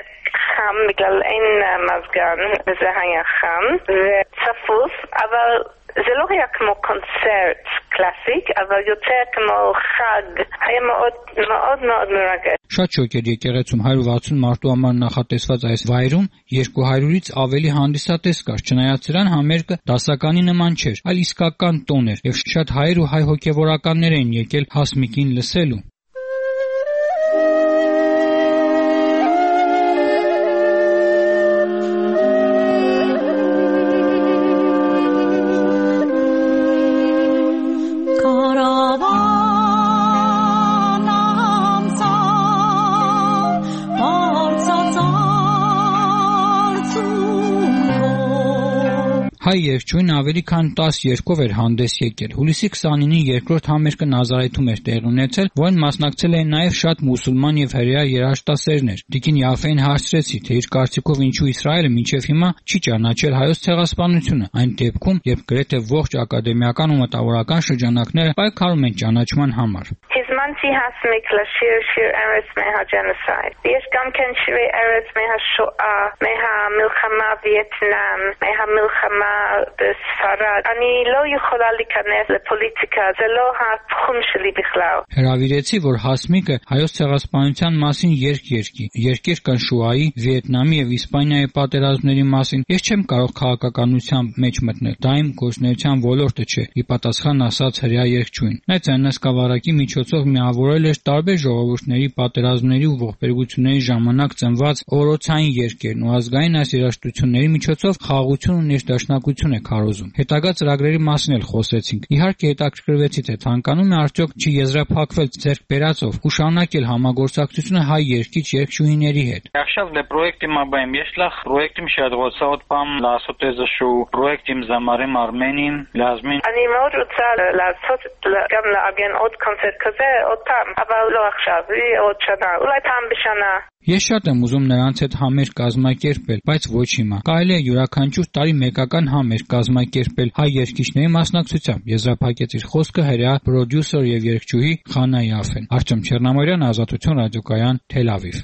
S: חם בגלל אין מזגן וזה היה חם וצפוף, אבל זה לא היה כמו קונצרט קלאסי, אבל יותר כמו חג, היה מאוד מאוד מאוד מרגש.
R: Շատ շոկ էր եկեղեցում հարյուր վաթսուն մարդու համար նախատեսված այս վայրում երկու հարյուրից ավելի հանդիսատես կար, չնայած սրան համերգը դասականի նման չէր, այլ իսկական տոն էր, եւ շատ հայեր ու հայ հոգեվորականներ էին եկել Հասմիկին լսելու։ Հայ երգչուհին ավելի քան տասը երգով էր հանդես եկել։ Հուլիսի քսանինի երկրորդ համերգը Նազարեթում էր տեղի ունեցել, որին մասնակցել էին նաև շատ մուսուլման եւ հրեա երաժշտասերներ։ Տիկին Յաֆեին հարցրեցի, թե իր կարծիքով ինչու Իսրայելը մինչև հիմա չի ճանաչել հայոց ցեղասպանությունը, այն դեպքում, երբ գրեթե ողջ ակադեմիական ու մտավորական շրջանակները պայքարում են ճանաչման համար։
S: הזמנתי הסמיק לשיר שיר ארץ מהג'נוסייד. ויש גם כן שירי ארץ מהשואה, מהמלחמה וייטנאם, מהמלחמה בספרד. אני לא יכולה להיכנס לפוליטיקה, זה לא התחום שלי בכלל.
R: Հրավիրեցի, որ Հասմիկը հայոց ցեղասպանության մասին երգ երգի։ Երկեր կան Շուայի, Վիետնամի եւ Իսպանիայի պատերազմների մասին։ Ես չեմ կարող քաղաքականության մեջ մտնել։ Դա իմ գործունեության ոլորտը չէ, ի պատասխան ասաց հրեա երգչուհին։ Նա ցանասկավառակի միջոցով միավորել էր տարբեր ժողովուրդների պատերազմների ու ողբերգությունների ժամանակ ծնված օրոցային երգերն ու ազգային այս երաժշտությունների միջոցով խաղաղություն ու ներդաշնակություն է քարոզում։ Հետագա ծրագրերի մասին էլ խոսեցինք։ Իհարկե հետաքրքրվեցի, թե ցանկանում է արդյոք չի եզրափակվել ձեռք բերածով ու շարունակել համագործակցությունը հայ երգիչ երգչուհիների հետ։
T: עכשיו לפרויקטים הבאים יש לך פרויקטים שאת רוצה עוד פעם לעשות איזשהו פרויקט עם זמרים ארמנים להזמין?
S: אני מאוד רוצה לעשות גם לארגן עוד קונצרט כזה עוד פעם, אבל לא עכשיו, עוד שנה, אולי פעם בשנה.
R: Ես շատ եմ ուզում նրանց հետ համերգ կազմակերպել, բայց ոչ հիմա։ Կարելի է յուրաքանչյուր տարի մեկական համերգ կազմակերպել հայ երգիչների մասնակցությամբ։ Եզրափակեց իր խոսքը հրեա պրոդյուսեր եւ երգչուհի Խանա Յաֆեն։ Արտյոմ Չեռնամորյան, Ազատություն ռադիոկայան, Թել Ավիվ։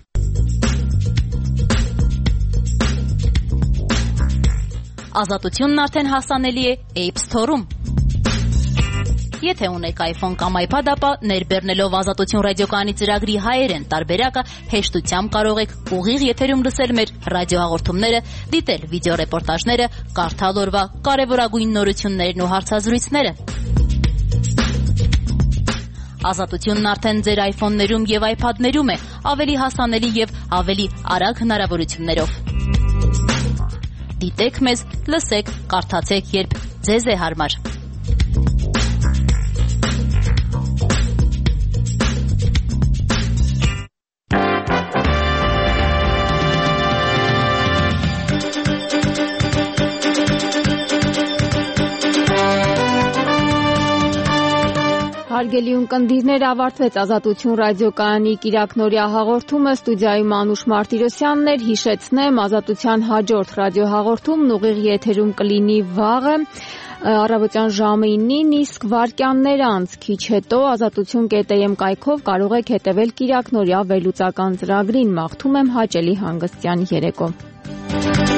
U: Ազատությունն արդեն հասանելի է App Store-ում։ Եթե ունեք iPhone կամ iPad, ապա ներբեռնելով Ազատություն ռադիոկայանի ծրագրի հայերեն տարբերակը հեշտությամբ կարող եք ուղիղ եթերում լսել մեր ռադիոհաղորդումները, դիտել վիդեոռեպորտաժները, կարդալ օրվա կարևորագույն նորություններն ու հարցազրույցները։ Ազատությունն արդեն ձեր iPhone-ներում եւ iPad-ներում է, ավելի հասանելի եւ ավելի արագ հնարավորություններով։ Դիտեք մեզ, լսեք, կարդացեք, երբ ձեզ է հարմար։
A: հարգելի ունկնդիրներ, ավարտվեց Ազատություն ռադիոկայանի կիրակնօրյա հաղորդումը, ստուդիայում Անուշ Մարտիրոսյանն էր, հիշեցնեմ, Ազատության հաջորդ ռադիոհաղորդումն ուղիղ եթերում կլինի վաղը, առավոտյան ժամը ինին, իսկ վայրկյաններ անց քիչ հետո ազատություն կետ է եմ կայքով կարող եք հետևել կիրակնօրյա վերլուծական ծրագրին, մաղթում եմ հաճելի հանգստյան երեկո։